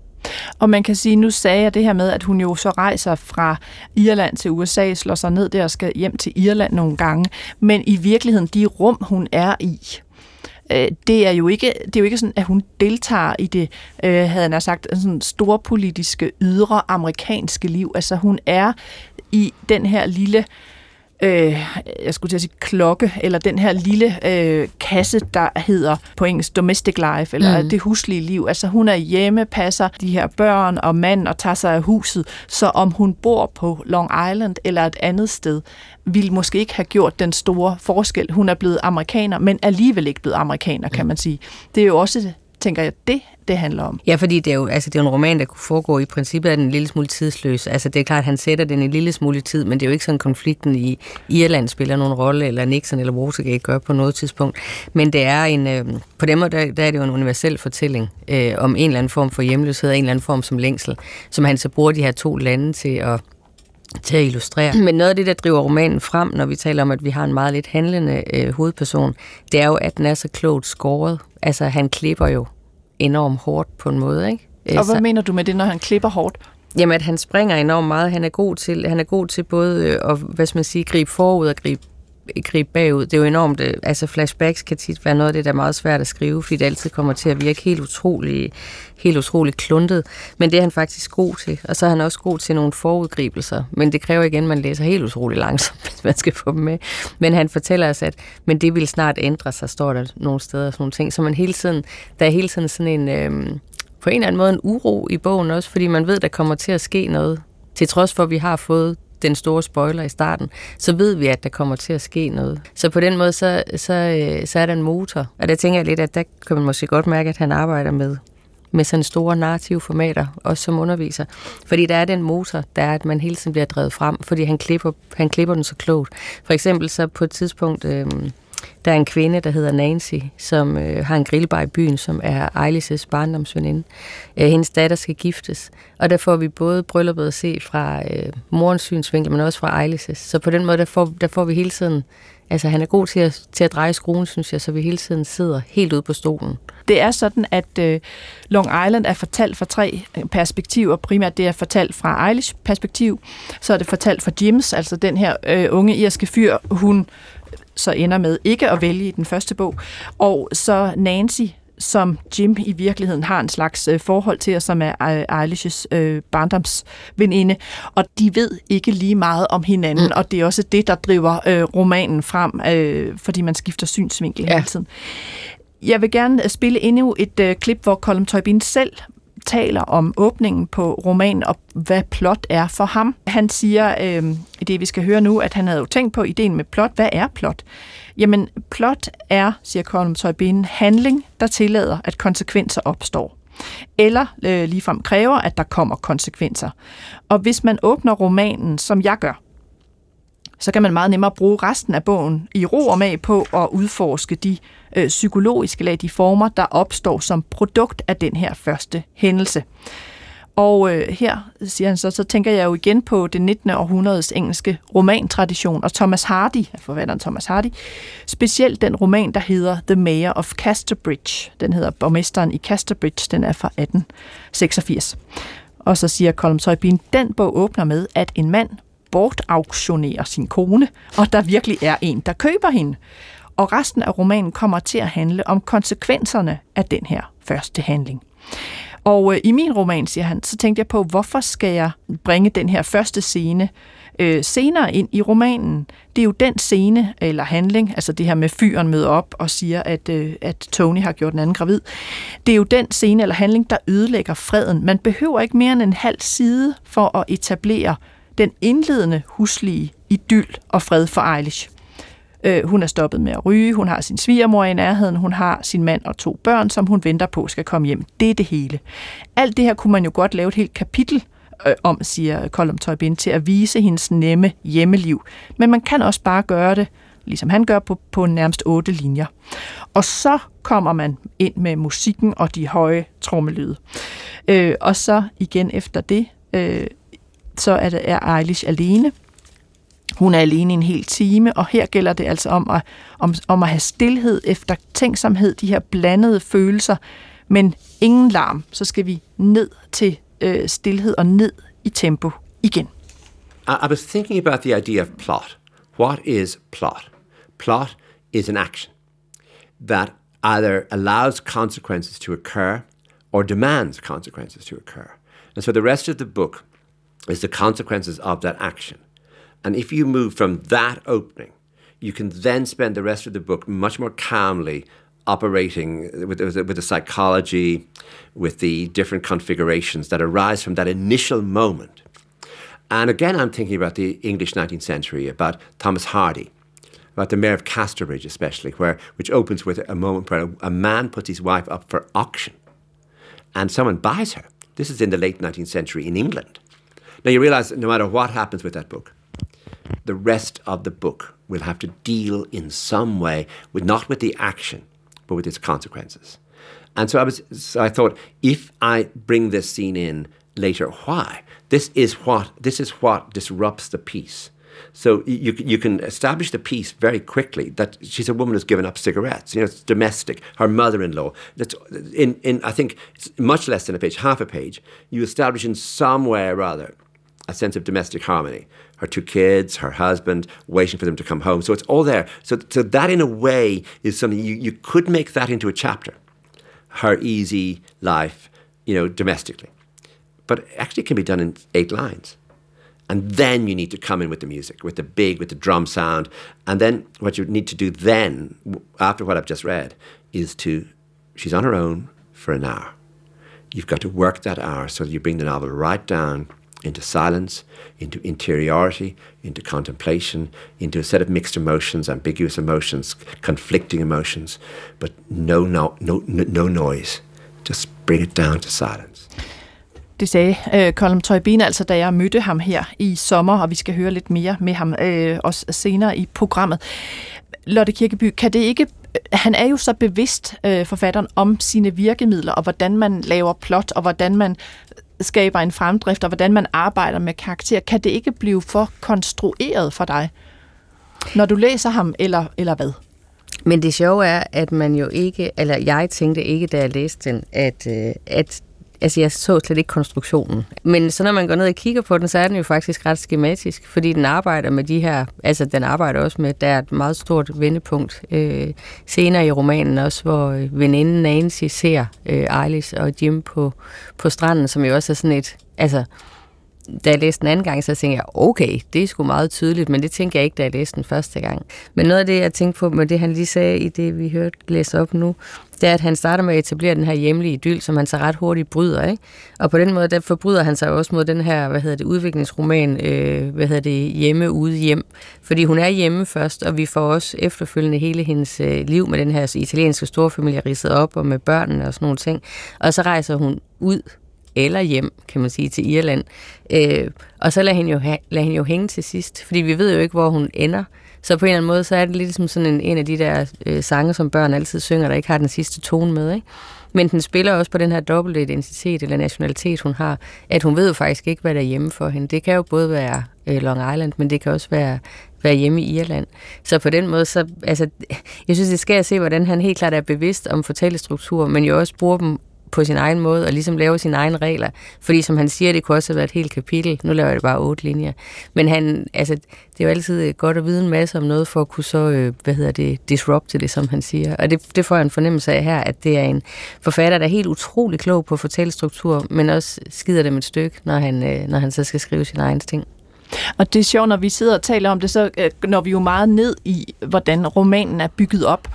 Og man kan sige, nu sagde jeg det her med, at hun jo så rejser fra Irland til U S A, slår sig ned der og skal hjem til Irland nogle gange, men i virkeligheden, de rum, hun er i, øh, det er jo ikke, det er jo ikke sådan, at hun deltager i det, øh, havde jeg sagt, sådan storpolitiske, ydre amerikanske liv. Altså hun er i den her lille Øh, jeg skulle til at sige klokke, eller den her lille øh, kasse, der hedder på engelsk domestic life, eller mm. det huslige liv. Altså hun er hjemme, passer de her børn og mand og tager sig af huset, så om hun bor på Long Island eller et andet sted, ville måske ikke have gjort den store forskel. Hun er blevet amerikaner, men alligevel ikke blevet amerikaner, kan man sige. Det er jo også, tænker jeg, det det handler om. Ja, fordi det er jo altså det er en roman, der kunne foregå i princippet af den lille smule tidsløs. Altså det er klart, at han sætter den en lille smule tid, men det er jo ikke sådan, konflikten i Irland spiller nogen rolle, eller Nixon eller Watergate gør på noget tidspunkt. Men det er en, øh, på den måde, der, der er det jo en universel fortælling øh, om en eller anden form for hjemløshed, en eller anden form som længsel, som han så bruger de her to lande til at til at illustrere. Men noget af det, der driver romanen frem, når vi taler om, at vi har en meget lidt handlende øh, hovedperson, det er jo, at den er så klogt skåret. Altså han klipper jo enormt hårdt på en måde, ikke? Og hvad så, mener du med det, når han klipper hårdt? Jamen, at han springer enormt meget. Han er god til, han er god til både at, hvad skal man sige, gribe forud og gribe, gribe bagud. Det er jo enormt, altså flashbacks kan tit være noget af det, der er meget svært at skrive, fordi det altid kommer til at virke helt utroligt, helt utroligt kluntet. Men det er han faktisk god til. Og så er han også god til nogle forudgrivelser. Men det kræver igen, at man læser helt utroligt langsomt, hvis man skal få dem med. Men han fortæller os, at men det vil snart ændre sig, står der nogle steder og sådan nogle ting. Så man hele tiden, der er hele tiden sådan en, øhm, på en eller anden måde en uro i bogen også, fordi man ved, der kommer til at ske noget. Til trods for, at vi har fået den store spoiler i starten, så ved vi, at der kommer til at ske noget. Så på den måde, så, så, så er der en motor. Og der tænker jeg lidt, at der kan man måske godt mærke, at han arbejder med, med sådan store narrative formater, også som underviser. Fordi der er den motor, der er, at man hele tiden bliver drevet frem, fordi han klipper, han klipper den så klogt. For eksempel så på et tidspunkt, øh, der er en kvinde, der hedder Nancy, som øh, har en grillbar i byen, som er Eilish's barndomsveninde. Øh, hendes datter skal giftes, og der får vi både brylluppet at se fra øh, morens synsvinkel, men også fra Eilish's. Så på den måde, der får, der får vi hele tiden, altså han er god til at, til at dreje skruen, synes jeg, så vi hele tiden sidder helt ude på stolen. Det er sådan, at øh, Long Island er fortalt fra tre perspektiver. Primært det er fortalt fra Eilish perspektiv, så er det fortalt fra Jims, altså den her øh, unge irske fyr, hun så ender med ikke at vælge i den første bog. Og så Nancy, som Jim i virkeligheden har en slags øh, forhold til, og som er øh, Eilish's øh, barndomsveninde. Og de ved ikke lige meget om hinanden, mm. og det er også det, der driver øh, romanen frem, øh, fordi man skifter synsvinkel ja. hele tiden. Jeg vil gerne spille endnu et øh, klip, hvor Colm Tóibín selv taler om åbningen på romanen, og hvad plot er for ham. Han siger øh, i det, vi skal høre nu, at han havde jo tænkt på ideen med plot. Hvad er plot? Jamen, plot er, siger Colm Tóibín, handling, der tillader, at konsekvenser opstår. Eller øh, ligefrem kræver, at der kommer konsekvenser. Og hvis man åbner romanen, som jeg gør, så kan man meget nemmere bruge resten af bogen i ro og mag på at udforske de øh, psykologiske lag, de former, der opstår som produkt af den her første hændelse. Og øh, her, siger han så, så tænker jeg jo igen på det nittende århundredes engelske romantradition, og Thomas Hardy, forfatteren Thomas Hardy, specielt den roman, der hedder The Mayor of Casterbridge. Den hedder Borgmesteren i Casterbridge, den er fra atten seksogfirs. Og så siger Colm Tóibín, den bog åbner med, at en mand bortauktionerer sin kone, og der virkelig er en, der køber hende. Og resten af romanen kommer til at handle om konsekvenserne af den her første handling. Og øh, i min roman, siger han, så tænkte jeg på, hvorfor skal jeg bringe den her første scene øh, senere ind i romanen? Det er jo den scene eller handling, altså det her med fyren møder op og siger, at, øh, at Tony har gjort den anden gravid. Det er jo den scene eller handling, der ødelægger freden. Man behøver ikke mere end en halv side for at etablere den indledende huslige idyl og fred for Eilish. Øh, hun er stoppet med at ryge, hun har sin svigermor i nærheden, hun har sin mand og to børn, som hun venter på skal komme hjem. Det er det hele. Alt det her kunne man jo godt lave et helt kapitel øh, om, siger Colm Tóibín, til at vise hendes nemme hjemmeliv. Men man kan også bare gøre det, ligesom han gør, på, på nærmest otte linjer. Og så kommer man ind med musikken og de høje trommelyde. Øh, og så igen efter det, øh, så er, det, er Eilish alene. Hun er alene en hel time, og her gælder det altså om at, om, om at have stilhed, eftertænksomhed, de her blandede følelser, men ingen larm. Så skal vi ned til øh, stilhed og ned i tempo igen. I, I was thinking about the idea of plot. What is plot? Plot is an action that either allows consequences to occur or demands consequences to occur. And so the rest of the book is the consequences of that action. And if you move from that opening, you can then spend the rest of the book much more calmly operating with, with the psychology, with the different configurations that arise from that initial moment. And again, I'm thinking about the English nineteenth century, about Thomas Hardy, about the Mayor of Casterbridge especially, where which opens with a moment where a, a man puts his wife up for auction and someone buys her. This is in the late nineteenth century in England. Now you realize no matter what happens with that book, the rest of the book will have to deal in some way with not with the action, but with its consequences. And so I was, so I thought, if I bring this scene in later, why? This is what this is what disrupts the piece. So you you can establish the piece very quickly that she's a woman who's given up cigarettes. You know, it's domestic. Her mother-in-law. That's in in I think it's much less than a page, half a page. You establish in some way or other a sense of domestic harmony. Her two kids, her husband, waiting for them to come home. So it's all there. So so that in a way is something you you could make that into a chapter. Her easy life, you know, domestically. But actually it can be done in eight lines. And then you need to come in with the music, with the big, with the drum sound. And then what you need to do then, after what I've just read, is to, she's on her own for an hour. You've got to work that hour so that you bring the novel right down into silence, into interiority, into contemplation, into a set of mixed emotions, ambiguous emotions, conflicting emotions, but no, no, no, no noise. Just bring it down to silence. Det sagde øh, Colm Tóibín, altså da jeg mødte ham her i sommer, og vi skal høre lidt mere med ham øh, også senere i programmet. Lotte Kirkeby, kan det ikke, han er jo så bevidst, øh, forfatteren, om sine virkemidler, og hvordan man laver plot, og hvordan man skaber en fremdrift, og hvordan man arbejder med karakter. Kan det ikke blive for konstrueret for dig, når du læser ham, eller, eller hvad? Men det sjove er, at man jo ikke, eller jeg tænkte ikke, da jeg læste den, at, at altså jeg så slet ikke konstruktionen. Men så når man går ned og kigger på den, så er den jo faktisk ret skematisk, fordi den arbejder med de her, altså den arbejder også med, der er et meget stort vendepunkt øh, senere i romanen også, hvor veninden Nancy ser øh, Eilish og Jim på, på stranden, som jo også er sådan et, altså da jeg læste den anden gang, så tænkte jeg, okay, det er sgu meget tydeligt, men det tænkte jeg ikke, da jeg læste den første gang. Men noget af det, jeg tænkte på med det, han lige sagde i det, vi hørte læse op nu, det er, at han starter med at etablere den her hjemlige idyl, som han så ret hurtigt bryder, ikke? Og på den måde, der forbryder han sig også mod den her, hvad hedder det, udviklingsroman, øh, hvad hedder det, hjemme, ude, hjem. Fordi hun er hjemme først, og vi får også efterfølgende hele hendes øh, liv med den her italienske storfamilie ridset op, og med børnene og sådan nogle ting. Og så rejser hun ud, eller hjem, kan man sige, til Irland. Øh, og så lader hende, jo ha- lader hende jo hænge til sidst, fordi vi ved jo ikke, hvor hun ender. Så på en eller anden måde, så er det lidt som sådan en, en af de der øh, sange, som børn altid synger, der ikke har den sidste tone med, ikke? Men den spiller også på den her dobbelte identitet eller nationalitet, hun har, at hun ved jo faktisk ikke, hvad der er hjemme for hende. Det kan jo både være øh, Long Island, men det kan også være, være hjemme i Irland. Så på den måde, så, altså, jeg synes, det skal jeg se, hvordan han helt klart er bevidst om fortællestruktur, men jo også bruger dem på sin egen måde, og ligesom lave sine egne regler. Fordi som han siger, det kunne også have været et helt kapitel. Nu laver jeg det bare otte linjer. Men han, altså, det er jo altid godt at vide en masse om noget, for at kunne så, øh, hvad hedder det, disrupte det, som han siger. Og det, det får jeg en fornemmelse af her, at det er en forfatter, der er helt utrolig klog på fortællestruktur, men også skider dem et stykke, når han, øh, når han så skal skrive sine egne ting. Og det er sjovt, når vi sidder og taler om det, så øh, når vi jo meget ned i, hvordan romanen er bygget op,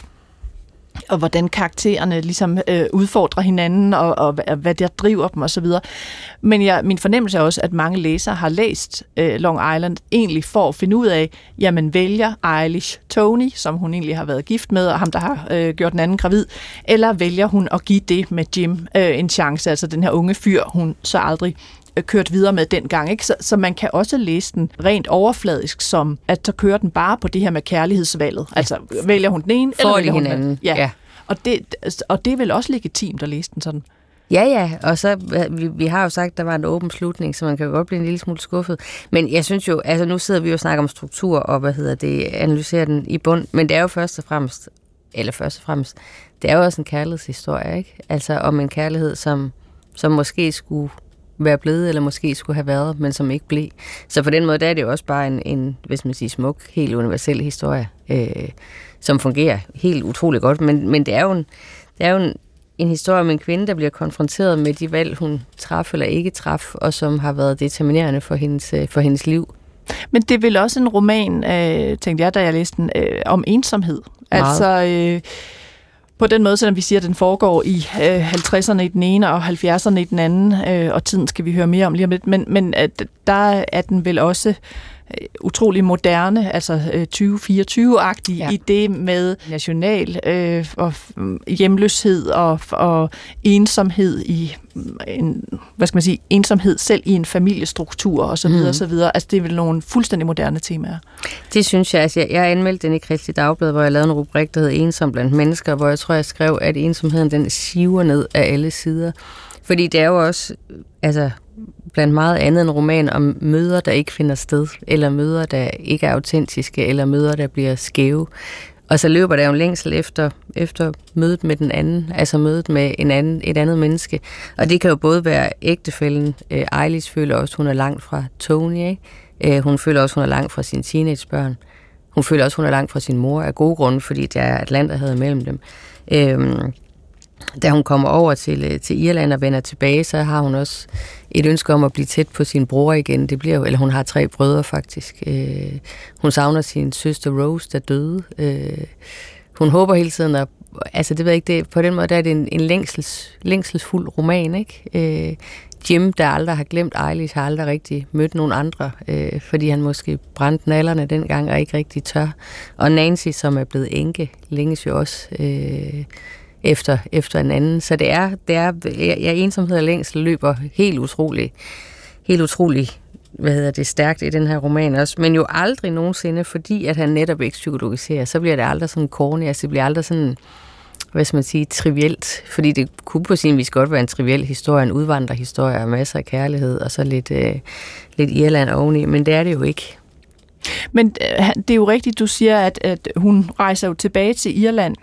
og hvordan karaktererne ligesom øh, udfordrer hinanden, og, og hvad der driver dem osv. Men jeg, min fornemmelse er også, at mange læsere har læst øh, Long Island egentlig for at finde ud af, jamen vælger Eilish Tony, som hun egentlig har været gift med, og ham, der har øh, gjort den anden gravid, eller vælger hun at give det med Jim øh, en chance, altså den her unge fyr, hun så aldrig kørt videre med dengang, ikke? Så, så man kan også læse den rent overfladisk, som at så kører den bare på det her med kærlighedsvalget. Altså, vælger hun den ene, For eller vælger hun hinanden. den? Ja. ja. Og, det, og det er vel også legitimt at læse den sådan? Ja, ja, og så, vi, vi har jo sagt, at der var en åben slutning, så man kan jo godt blive en lille smule skuffet. Men jeg synes jo, altså nu sidder vi jo og snakker om struktur, og hvad hedder det, analyserer den i bund, men det er jo først og fremmest, eller først og fremmest, det er jo også en kærlighedshistorie, ikke? Altså om en kærlighed, som, som måske skulle være blevet, eller måske skulle have været, men som ikke blev. Så på den måde, der er det jo også bare en, en hvis man siger, smuk, helt universel historie, øh, som fungerer helt utroligt godt. Men, men det er jo, en, det er jo en, en historie om en kvinde, der bliver konfronteret med de valg, hun traf eller ikke traf, og som har været determinerende for hendes, for hendes liv. Men det er vel også en roman, øh, tænkte jeg, da jeg læste den, øh, om ensomhed. Meget. Altså øh, på den måde, selvom vi siger, at den foregår i øh, halvtredserne i den ene og halvfjerdserne i den anden, øh, og tiden skal vi høre mere om lige om lidt, men, men at der er den vel også utrolig moderne, altså tyve fireogtyve-agtig ja. I det med national øh, og hjemløshed og, og ensomhed i en, hvad skal man sige, ensomhed selv i en familiestruktur og så videre, mm. og så videre. Altså det er vel nogle fuldstændig moderne temaer. Det synes jeg. Altså jeg, jeg anmeldte den i Kristeligt Dagblad, hvor jeg lavede en rubrik, der hed Ensom blandt mennesker, hvor jeg tror, jeg skrev, at ensomheden den siver ned af alle sider. Fordi det er jo også, altså blandt meget andet en roman om møder, der ikke finder sted, eller møder, der ikke er autentiske, eller møder, der bliver skæve. Og så løber der jo en længsel efter, efter mødet med den anden, altså mødet med en anden, et andet menneske. Og det kan jo både være ægtefælden. Øh, Eilish føler også, hun er langt fra Tony, ikke? Øh, hun føler også, hun er langt fra sine teenagebørn. Hun føler også, hun er langt fra sin mor af gode grunde, fordi der er Atlanterhavet mellem dem. Øh, Da hun kommer over til, til Irland og vender tilbage, så har hun også et ønske om at blive tæt på sin bror igen. Det bliver jo, eller hun har tre brødre faktisk. Øh, hun savner sin søster Rose, der døde. Øh, hun håber hele tiden at, altså det ved jeg ikke, det, på den måde der er det en, en længsels, længselsfuld roman, ikke? Øh, Jim, der aldrig har glemt Eilish, har aldrig rigtig mødt nogen andre, øh, fordi han måske brændte nallerne dengang og ikke rigtig tør. Og Nancy, som er blevet enke, længes jo også øh, efter, efter en anden. Så det er, det er jeg, jeg ensomhed og længsel løber helt utroligt, helt utroligt, hvad hedder det, stærkt i den her roman også, men jo aldrig nogensinde, fordi at han netop ikke psykologiserer, så bliver det aldrig sådan corny, altså det bliver aldrig sådan, hvad skal man sige, trivielt, fordi det kunne på sin vis godt være en triviel historie, en udvandrerhistorie og masser af kærlighed, og så lidt, øh, lidt Irland oveni, men det er det jo ikke. Men det er jo rigtigt, du siger, at, at hun rejser jo tilbage til Irland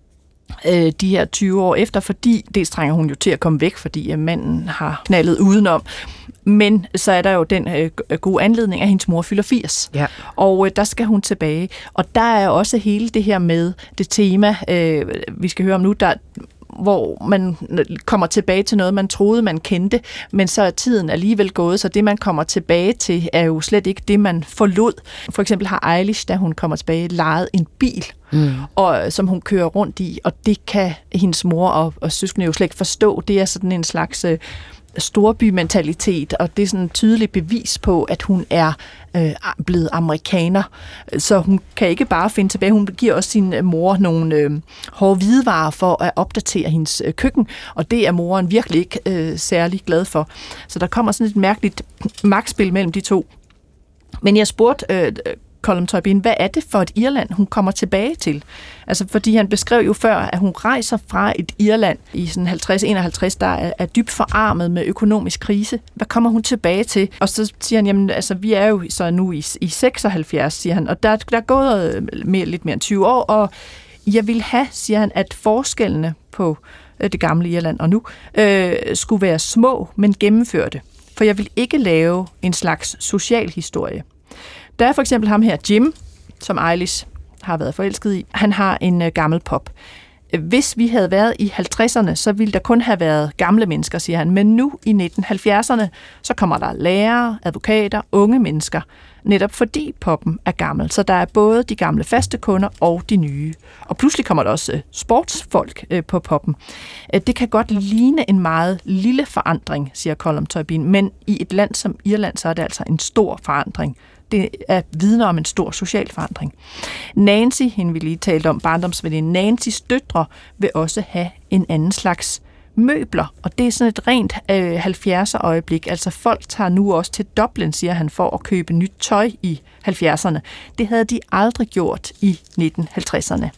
øh, de her tyve år efter, fordi dels trænger hun jo til at komme væk, fordi at manden har knaldet udenom. Men så er der jo den øh, gode anledning, at hendes mor fylder firs. Ja. Og øh, der skal hun tilbage. Og der er også hele det her med det tema, øh, vi skal høre om nu, der, hvor man kommer tilbage til noget, man troede, man kendte, men så er tiden alligevel gået, så det, man kommer tilbage til, er jo slet ikke det, man forlod. For eksempel har Eilish, da hun kommer tilbage, lejet en bil, mm. og, som hun kører rundt i, og det kan hendes mor og, og søskende jo slet ikke forstå. Det er sådan en slags Øh, storbymentalitet, og det er sådan et tydeligt bevis på, at hun er øh, blevet amerikaner. Så hun kan ikke bare finde tilbage. Hun giver også sin mor nogle øh, hårde hvidevarer for at opdatere hendes øh, køkken, og det er moren virkelig ikke øh, særlig glad for. Så der kommer sådan et mærkeligt magtspil mellem de to. Men jeg spurgte øh, Colm Tóibín, hvad er det for et Irland, hun kommer tilbage til? Altså, fordi han beskrev jo før, at hun rejser fra et Irland i sådan halvtreds enoghalvtreds, der er, er dybt forarmet med økonomisk krise. Hvad kommer hun tilbage til? Og så siger han, jamen, altså, vi er jo så nu i, i seksoghalvfjerds, siger han, og der, der er gået mere, lidt mere end tyve år, og jeg vil have, siger han, at forskellene på øh, det gamle Irland og nu, øh, skulle være små, men gennemførte. For jeg vil ikke lave en slags social historie. Der er for eksempel ham her, Jim, som Eilish har været forelsket i. Han har en øh, gammel pop. Hvis vi havde været i halvtredserne, så ville der kun have været gamle mennesker, siger han. Men nu i nitten halvfjerdserne, så kommer der lærere, advokater, unge mennesker. Netop fordi poppen er gammel. Så der er både de gamle faste kunder og de nye. Og pludselig kommer der også øh, sportsfolk øh, på poppen. Det kan godt ligne en meget lille forandring, siger Colm Tóibín. Men i et land som Irland, så er det altså en stor forandring. Det er vidner om en stor social forandring. Nancy, hende vi lige talte om, barndomsveninde, Nancys døtre vil også have en anden slags møbler, og det er sådan et rent øh, halvfjerdser øjeblik. Altså folk tager nu også til Dublin, siger han, for at købe nyt tøj i halvfjerdserne. Det havde de aldrig gjort i nitten halvtredserne.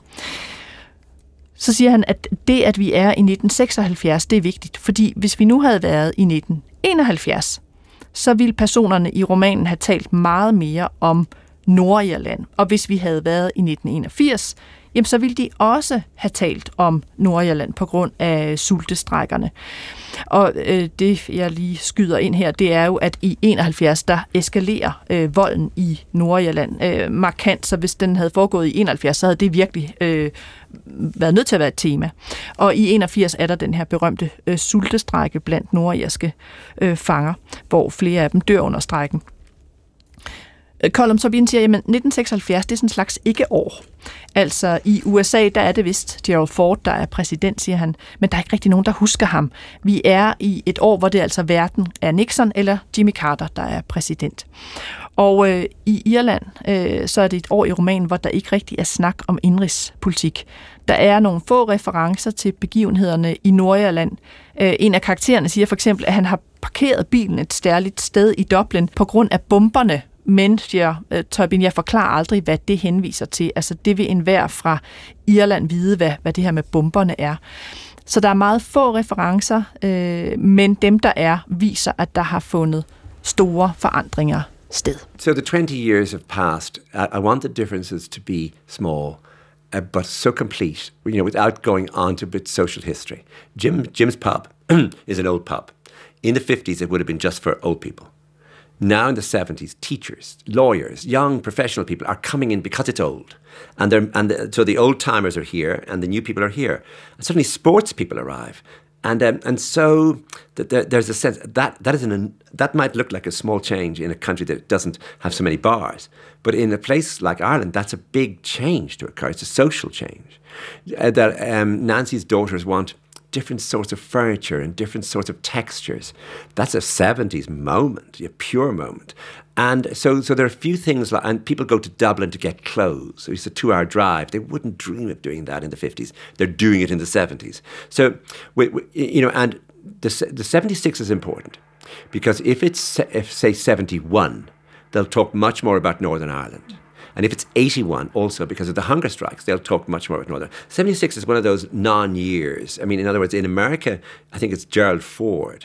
Så siger han, at det, at vi er i nitten seksoghalvfjerds, det er vigtigt, fordi hvis vi nu havde været i nitten enoghalvfjerds, så ville personerne i romanen have talt meget mere om Nordirland. Og hvis vi havde været i nitten enogfirs, jamen så ville de også have talt om Nordirland på grund af sultestrækkerne. Og øh, det, jeg lige skyder ind her, det er jo, at i enoghalvfjerds, der eskalerer øh, volden i Nordirland øh, markant, så hvis den havde foregået i enoghalvfjerds, så havde det virkelig øh, været nødt til at være et tema. Og i enogfirs er der den her berømte øh, sultestrække blandt nordirske øh, fanger, hvor flere af dem dør under strejken. Colum Tóibín siger, at nitten seksoghalvfjerds det er sådan en slags ikke-år. Altså i U S A, der er det vist Gerald Ford, der er præsident, siger han, men der er ikke rigtig nogen, der husker ham. Vi er i et år, hvor det altså hverken er Nixon eller Jimmy Carter, der er præsident. Og øh, i Irland, øh, så er det et år i romanen, hvor der ikke rigtig er snak om indrigspolitik. Der er nogle få referencer til begivenhederne i Nordirland. Øh, en af karaktererne siger for eksempel, at han har parkeret bilen et særligt sted i Dublin på grund af bomberne. Men, siger Tóibín, jeg forklarer aldrig, hvad det henviser til. Altså, det vil enhver fra Irland vide, hvad, hvad det her med bomberne er. Så der er meget få referencer, øh, men dem, der er, viser, at der har fundet store forandringer sted. So the twenty years have passed. I, I want the differences to be small, uh, but so complete, you know, without going on to bit social history. Jim, Jim's pub is an old pub. In the fifties, it would have been just for old people. Now in the seventies, teachers, lawyers, young professional people are coming in because it's old. And they're, and the, so the old timers are here and the new people are here. And suddenly sports people arrive. And um, and so th- th- there's a sense that that is an, that might look like a small change in a country that doesn't have so many bars. But in a place like Ireland, that's a big change to occur. It's a social change. Uh, that um, Nancy's daughters want different sorts of furniture and different sorts of textures. That's a seventies moment, a pure moment. And so so there are a few things, like, and people go to Dublin to get clothes. So it's a two-hour drive. They wouldn't dream of doing that in the fifties. They're doing it in the seventies. So, we, we, you know, and the, the seventy-six is important because if it's, if say, seventy-one, they'll talk much more about Northern Ireland. And if it's eighty-one, also because of the hunger strikes, they'll talk much more about Northern. seventy-six is one of those non-years. I mean, in other words, in America, I think it's Gerald Ford.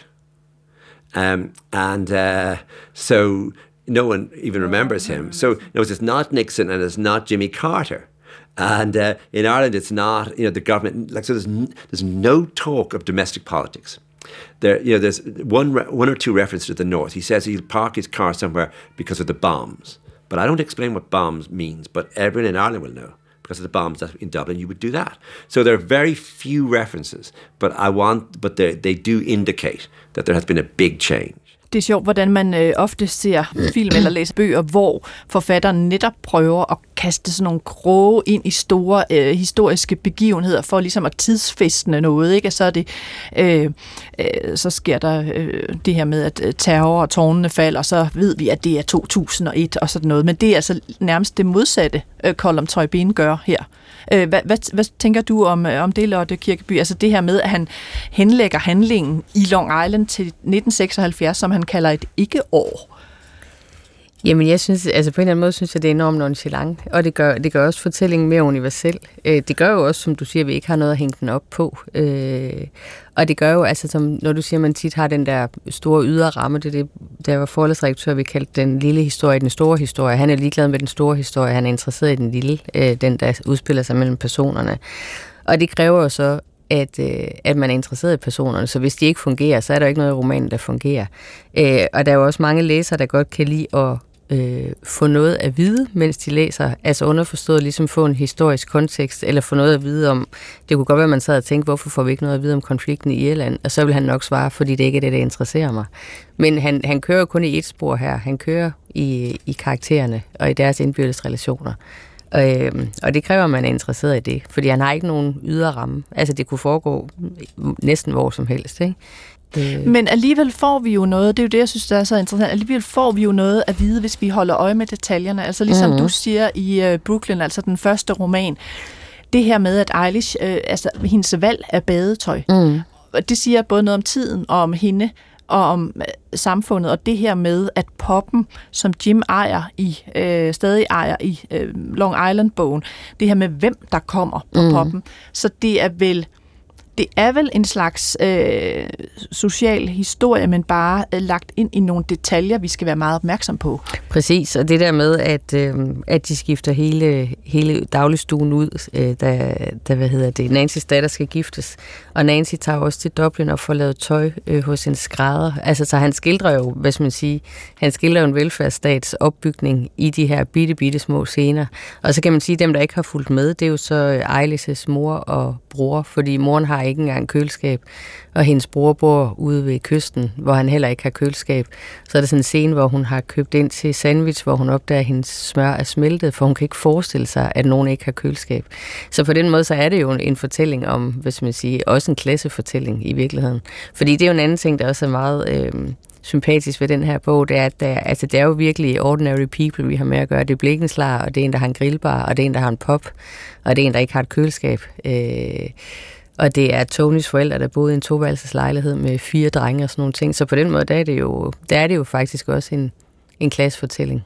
Um, and uh, so no one even remembers him. So no, it's not Nixon and it's not Jimmy Carter. And uh, in Ireland, it's not, you know, the government, like, so there's, n- there's no talk of domestic politics. There, you know, there's one, re- one or two references to the North. He says he'll park his car somewhere because of the bombs. But I don't explain what bombs means, but everyone in Ireland will know. Because of the bombs in Dublin, you would do that. So there are very few references, but I want, but they, they do indicate that there has been a big change. Det er sjovt, hvordan man øh, ofte ser film eller læser bøger, hvor forfatteren netop prøver at kaste sådan nogle kroge ind i store øh, historiske begivenheder for ligesom at tidsfæstne noget, ikke? Og så er det, øh, øh, så sker der øh, det her med, at terror og tårnene falder, og så ved vi, at det er to tusind og et og sådan noget. Men det er altså nærmest det modsatte, øh, Colum Tóibín gør her. Hvad, hvad, hvad tænker du om, om det, Lotte Kirkeby? Altså det her med, at han henlægger handlingen i Long Island til nitten seksoghalvfjerds, som han kalder et ikke-år. Jamen jeg synes, altså på en eller anden måde synes jeg, det er enormt nonchalant, og det gør, det gør også fortællingen mere universel. Det gør jo også, som du siger, at vi ikke har noget at hænge den op på. Og det gør jo, altså som når du siger, at man tit har den der store ydre ramme, det er det, der var forlægsredaktør, vi kaldte den lille historie, den store historie. Han er ligeglad med den store historie, han er interesseret i den lille, den der udspiller sig mellem personerne. Og det kræver jo så, at, at man er interesseret i personerne, så hvis de ikke fungerer, så er der ikke noget i romanen, der fungerer. Og der er jo også mange læsere, der godt kan lide at øh, få noget at vide, mens de læser, altså underforstået ligesom få en historisk kontekst, eller få noget at vide om, det kunne godt være, at man sad og tænkte, hvorfor får vi ikke noget at vide om konflikten i Irland, og så vil han nok svare, fordi det ikke er det, der interesserer mig. Men han, han kører kun i et spor her, han kører i, i karaktererne, og i deres indbyrdes relationer. Øh, og det kræver, at man er interesseret i det, fordi han har ikke nogen ydre ramme. Altså det kunne foregå næsten hvor som helst, ikke? Øh. Men alligevel får vi jo noget, det er jo det, jeg synes, der er så interessant, alligevel får vi jo noget at vide, hvis vi holder øje med detaljerne. Altså ligesom mm-hmm. du siger i uh, Brooklyn, altså den første roman, det her med, at Eilish, øh, altså hendes valg af badetøj, mm. det siger både noget om tiden og om hende, og om øh, samfundet, og det her med, at poppen, som Jim ejer i, øh, stadig ejer i øh, Long Island-bogen, det her med, hvem der kommer på mm. poppen. Så det er vel det er vel en slags øh, social historie, men bare øh, lagt ind i nogle detaljer, vi skal være meget opmærksom på. Præcis, og det der med, at, øh, at de skifter hele, hele dagligstuen ud, øh, da, da hvad hedder det, Nancys datter skal giftes, og Nancy tager også til Dublin og får lavet tøj øh, hos en skrædder. Altså, så han skildrer jo, hvad skal man sige, han skildrer jo en velfærdsstats opbygning i de her bitte, bitte små scener. Og så kan man sige, at dem, der ikke har fulgt med, det er jo så Eilis' mor og bror, fordi moren har ikke engang køleskab, og hendes bror bor ude ved kysten, hvor han heller ikke har køleskab. Så er der sådan en scene, hvor hun har købt ind til sandwich, hvor hun opdager, at hendes smør er smeltet, for hun kan ikke forestille sig, at nogen ikke har køleskab. Så på den måde, så er det jo en fortælling om, hvad man siger, også en klassefortælling i virkeligheden. Fordi det er jo en anden ting, der også er meget øh, sympatisk ved den her bog, det er, at der, altså, det er jo virkelig ordinary people, vi har med at gøre. Det er blikkenslager, og det er en, der har en grillbar, og det er en, der har en pop, og det er en, der ikke har et køleskab. Øh, Og det er Tonys forældre, der boede i en toværelseslejlighed med fire drenge og sådan nogle ting. Så på den måde, der er det jo, der er det jo faktisk også en, en klassefortælling.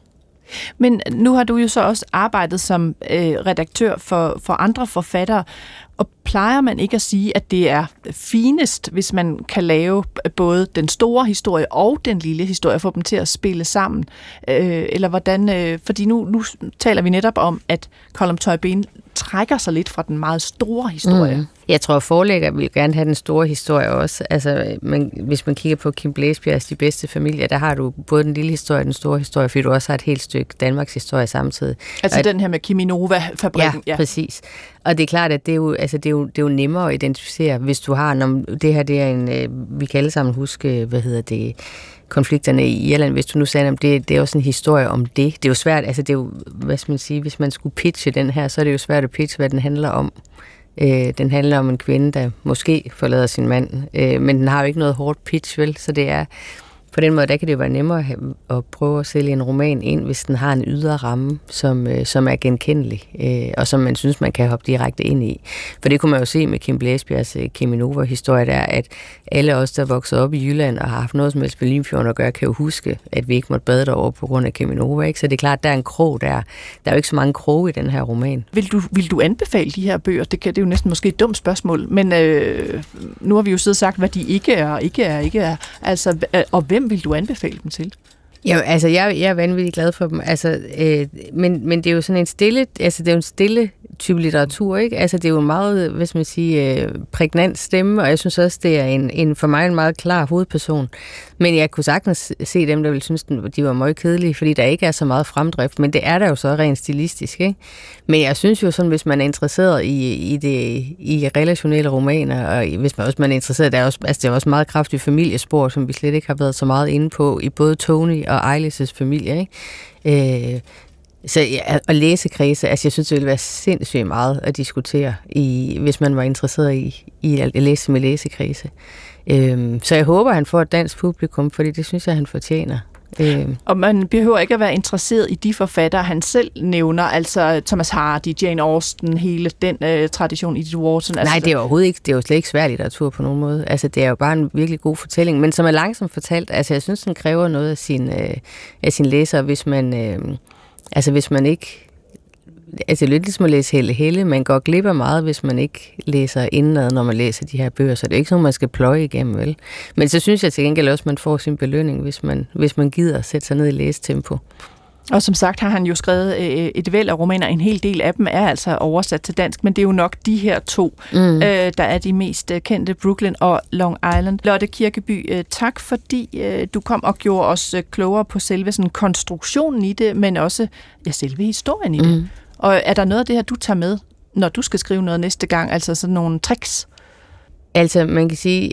Men nu har du jo så også arbejdet som øh, redaktør for, for andre forfattere, og plejer man ikke at sige, at det er finest, hvis man kan lave både den store historie og den lille historie, få dem til at spille sammen? Øh, eller hvordan, øh, fordi nu, nu taler vi netop om, at Colm Tóibín trækker sig lidt fra den meget store historie. Mm. Jeg tror, forlægger vil gerne have den store historie også. Altså, man, hvis man kigger på Kim Blæsbjergs De bedste familier, der har du både den lille historie og den store historie, fordi du også har et helt stykke Danmarks historie samtidig. Altså og den her med Cheminova-fabrikken. Ja, ja, præcis. Og det er klart, at det er jo, altså det er jo, det er jo nemmere at identificere, hvis du har, når det her det er en, vi kan alle sammen huske, hvad hedder det, konflikterne i Irland, hvis du nu sagde, at det, det er også en historie om det. Det er jo svært, altså det er jo, hvad skal man sige, hvis man skulle pitche den her, så er det jo svært at pitche, hvad den handler om. Øh, den handler om en kvinde, der måske forlader sin mand, øh, men den har jo ikke noget hårdt pitch, vel? Så det er, på den måde, der kan det jo være nemmere at prøve at sælge en roman ind, hvis den har en ydre ramme, som, øh, som er genkendelig, øh, og som man synes, man kan hoppe direkte ind i. For det kunne man jo se med Kim Blæsbjergs øh, Cheminova-historie, der er, at alle os, der er vokset op i Jylland og har haft noget som helst med Limfjorden at gøre, kan jo huske, at vi ikke måtte bade derovre på grund af Cheminova, ikke? Så det er klart, der er en krog der. Der er jo ikke så mange kroge i den her roman. Vil du, vil du anbefale de her bøger? Det, kan, det er jo næsten måske et dumt spørgsmål, men øh, nu har vi jo siddet og sagt, hvad de ikke er, ikke er, ikke er. Altså, og hvem vil du anbefale dem til? Ja, altså jeg, jeg er vanvittigt glad for dem. Altså, øh, men, men det er jo sådan en stille, altså det er jo en stille type litteratur, ikke? Altså det er jo en meget, hvad skal man sige, øh, prægnant stemme, og jeg synes også, det er en, en for mig en meget klar hovedperson. Men jeg kunne sagtens se dem, der ville synes, de var meget kedelige, fordi der ikke er så meget fremdrift, men det er der jo så rent stilistisk, ikke? Men jeg synes jo sådan, hvis man er interesseret i, i, det, i relationelle romaner, og hvis man også man er interesseret, der er også, altså det er også meget kraftigt familiespor, som vi slet ikke har været så meget inde på, i både Tony og Eilis' familie, ikke? Øh, Så ja, og læsekredse, altså jeg synes, det ville være sindssygt meget at diskutere, i, hvis man var interesseret i, i at læse med læsekredse. Øhm, så jeg håber, han får et dansk publikum, fordi det synes jeg, han fortjener. Øhm. Og man behøver ikke at være interesseret i de forfattere, han selv nævner, altså Thomas Hardy, Jane Austen, hele den øh, tradition i Edith Wharton. Altså Nej, det er overhovedet ikke, det er jo slet ikke svær litteratur på nogen måde. Altså det er jo bare en virkelig god fortælling, men som er langsomt fortalt. Altså jeg synes, den kræver noget af sin, øh, af sin læser, hvis man... Øh, Altså hvis man ikke, altså det er lidt ligesom at læse Helle Helle, man går glip af meget, hvis man ikke læser indenad, når man læser de her bøger, så det er ikke sådan, man skal pløje igennem, vel? Men så synes jeg til gengæld også, at man får sin belønning, hvis man, hvis man gider at sætte sig ned i læsetempo. Og som sagt har han jo skrevet øh, et væld af romaner. En hel del af dem er altså oversat til dansk, men det er jo nok de her to, mm. øh, der er de mest øh, kendte, Brooklyn og Long Island. Lotte Kirkeby, øh, tak fordi øh, du kom og gjorde os øh, klogere på selve sådan, konstruktionen i det, men også ja, selve historien i det. Mm. Og er der noget af det her, du tager med, når du skal skrive noget næste gang? Altså sådan nogle tricks? Altså man kan sige...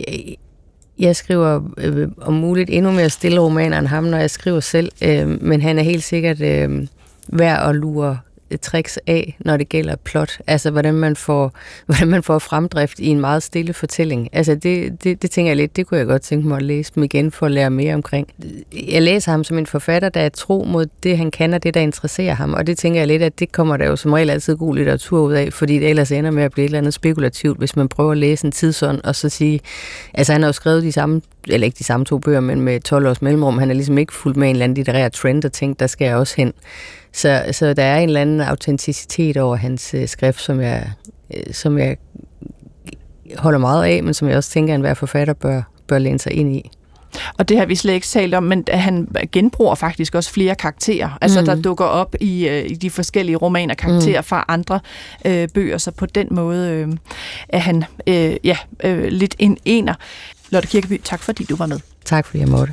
Jeg skriver øh, om muligt endnu mere stille romaner end ham, når jeg skriver selv, øh, men han er helt sikkert øh, værd at lure tricks af, når det gælder plot. Altså, hvordan man får, hvordan man får fremdrift i en meget stille fortælling. Altså, det, det, det tænker jeg lidt, det kunne jeg godt tænke mig at læse dem igen, for at lære mere omkring. Jeg læser ham som en forfatter, der er tro mod det, han kan, og det, der interesserer ham. Og det tænker jeg lidt, at det kommer der jo som regel altid god litteratur ud af, fordi det ellers ender med at blive et eller andet spekulativt, hvis man prøver at læse en tidsånd, og så sige, altså han har jo skrevet de samme, eller ikke de samme to bøger, men med tolv års mellemrum. Han er ligesom ikke fuldt med en eller anden litterær trend, og tænkt, der skal jeg også hen. Så, så der er en eller anden autenticitet over hans øh, skrift, som jeg, øh, som jeg holder meget af, men som jeg også tænker, at enhver forfatter bør, bør læne sig ind i. Og det har vi slet ikke talt om, men han genbruger faktisk også flere karakterer, altså mm. der dukker op i, øh, i de forskellige romaner karakterer mm. fra andre øh, bøger, så på den måde øh, er han øh, ja, øh, lidt en ener. Lotte Kirkeby, tak fordi du var med. Tak fordi jeg måtte.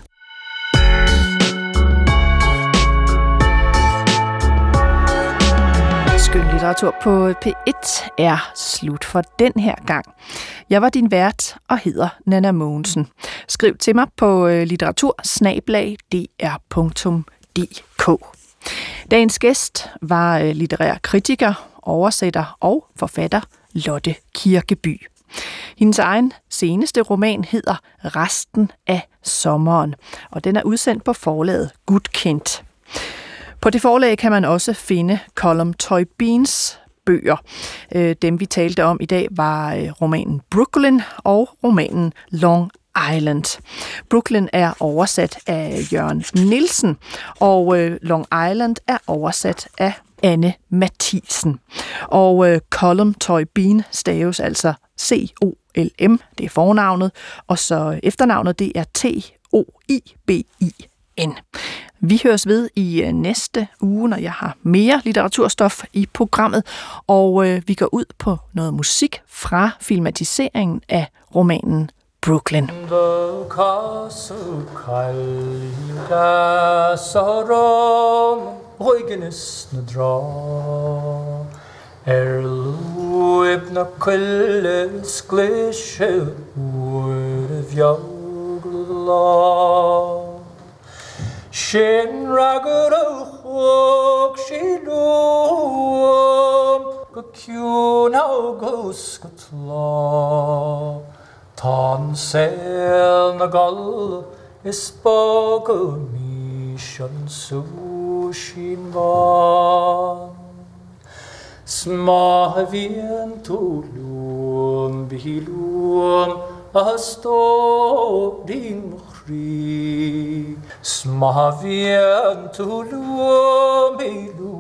Skønlitteratur på P et er slut for den her gang. Jeg var din vært og hedder Nanna Mogensen. Skriv til mig på litteratur snabel-a d r punktum d k. Dagens gæst var litterær kritiker, oversætter og forfatter Lotte Kirkeby. Hendes egen seneste roman hedder Resten af sommeren, og den er udsendt på forlaget Gudkendt. På det forlag kan man også finde Colum Toybins bøger. Dem vi talte om i dag var romanen Brooklyn og romanen Long Island. Brooklyn er oversat af Jørgen Nielsen, og Long Island er oversat af Anne Mathisen. Og Colum Toybin staves altså C O L M, det er fornavnet, og så efternavnet det er T O I B I N. Vi høres ved i næste uge, når jeg har mere litteraturstof i programmet, og øh, vi går ud på noget musik fra filmatiseringen af romanen Brooklyn. Shin ragad al khok shilum Gakun au guskatla Tan sel nagal isbaga mishan sushin van Smavien tulum bihilum Asto din Smavien tulum bihilum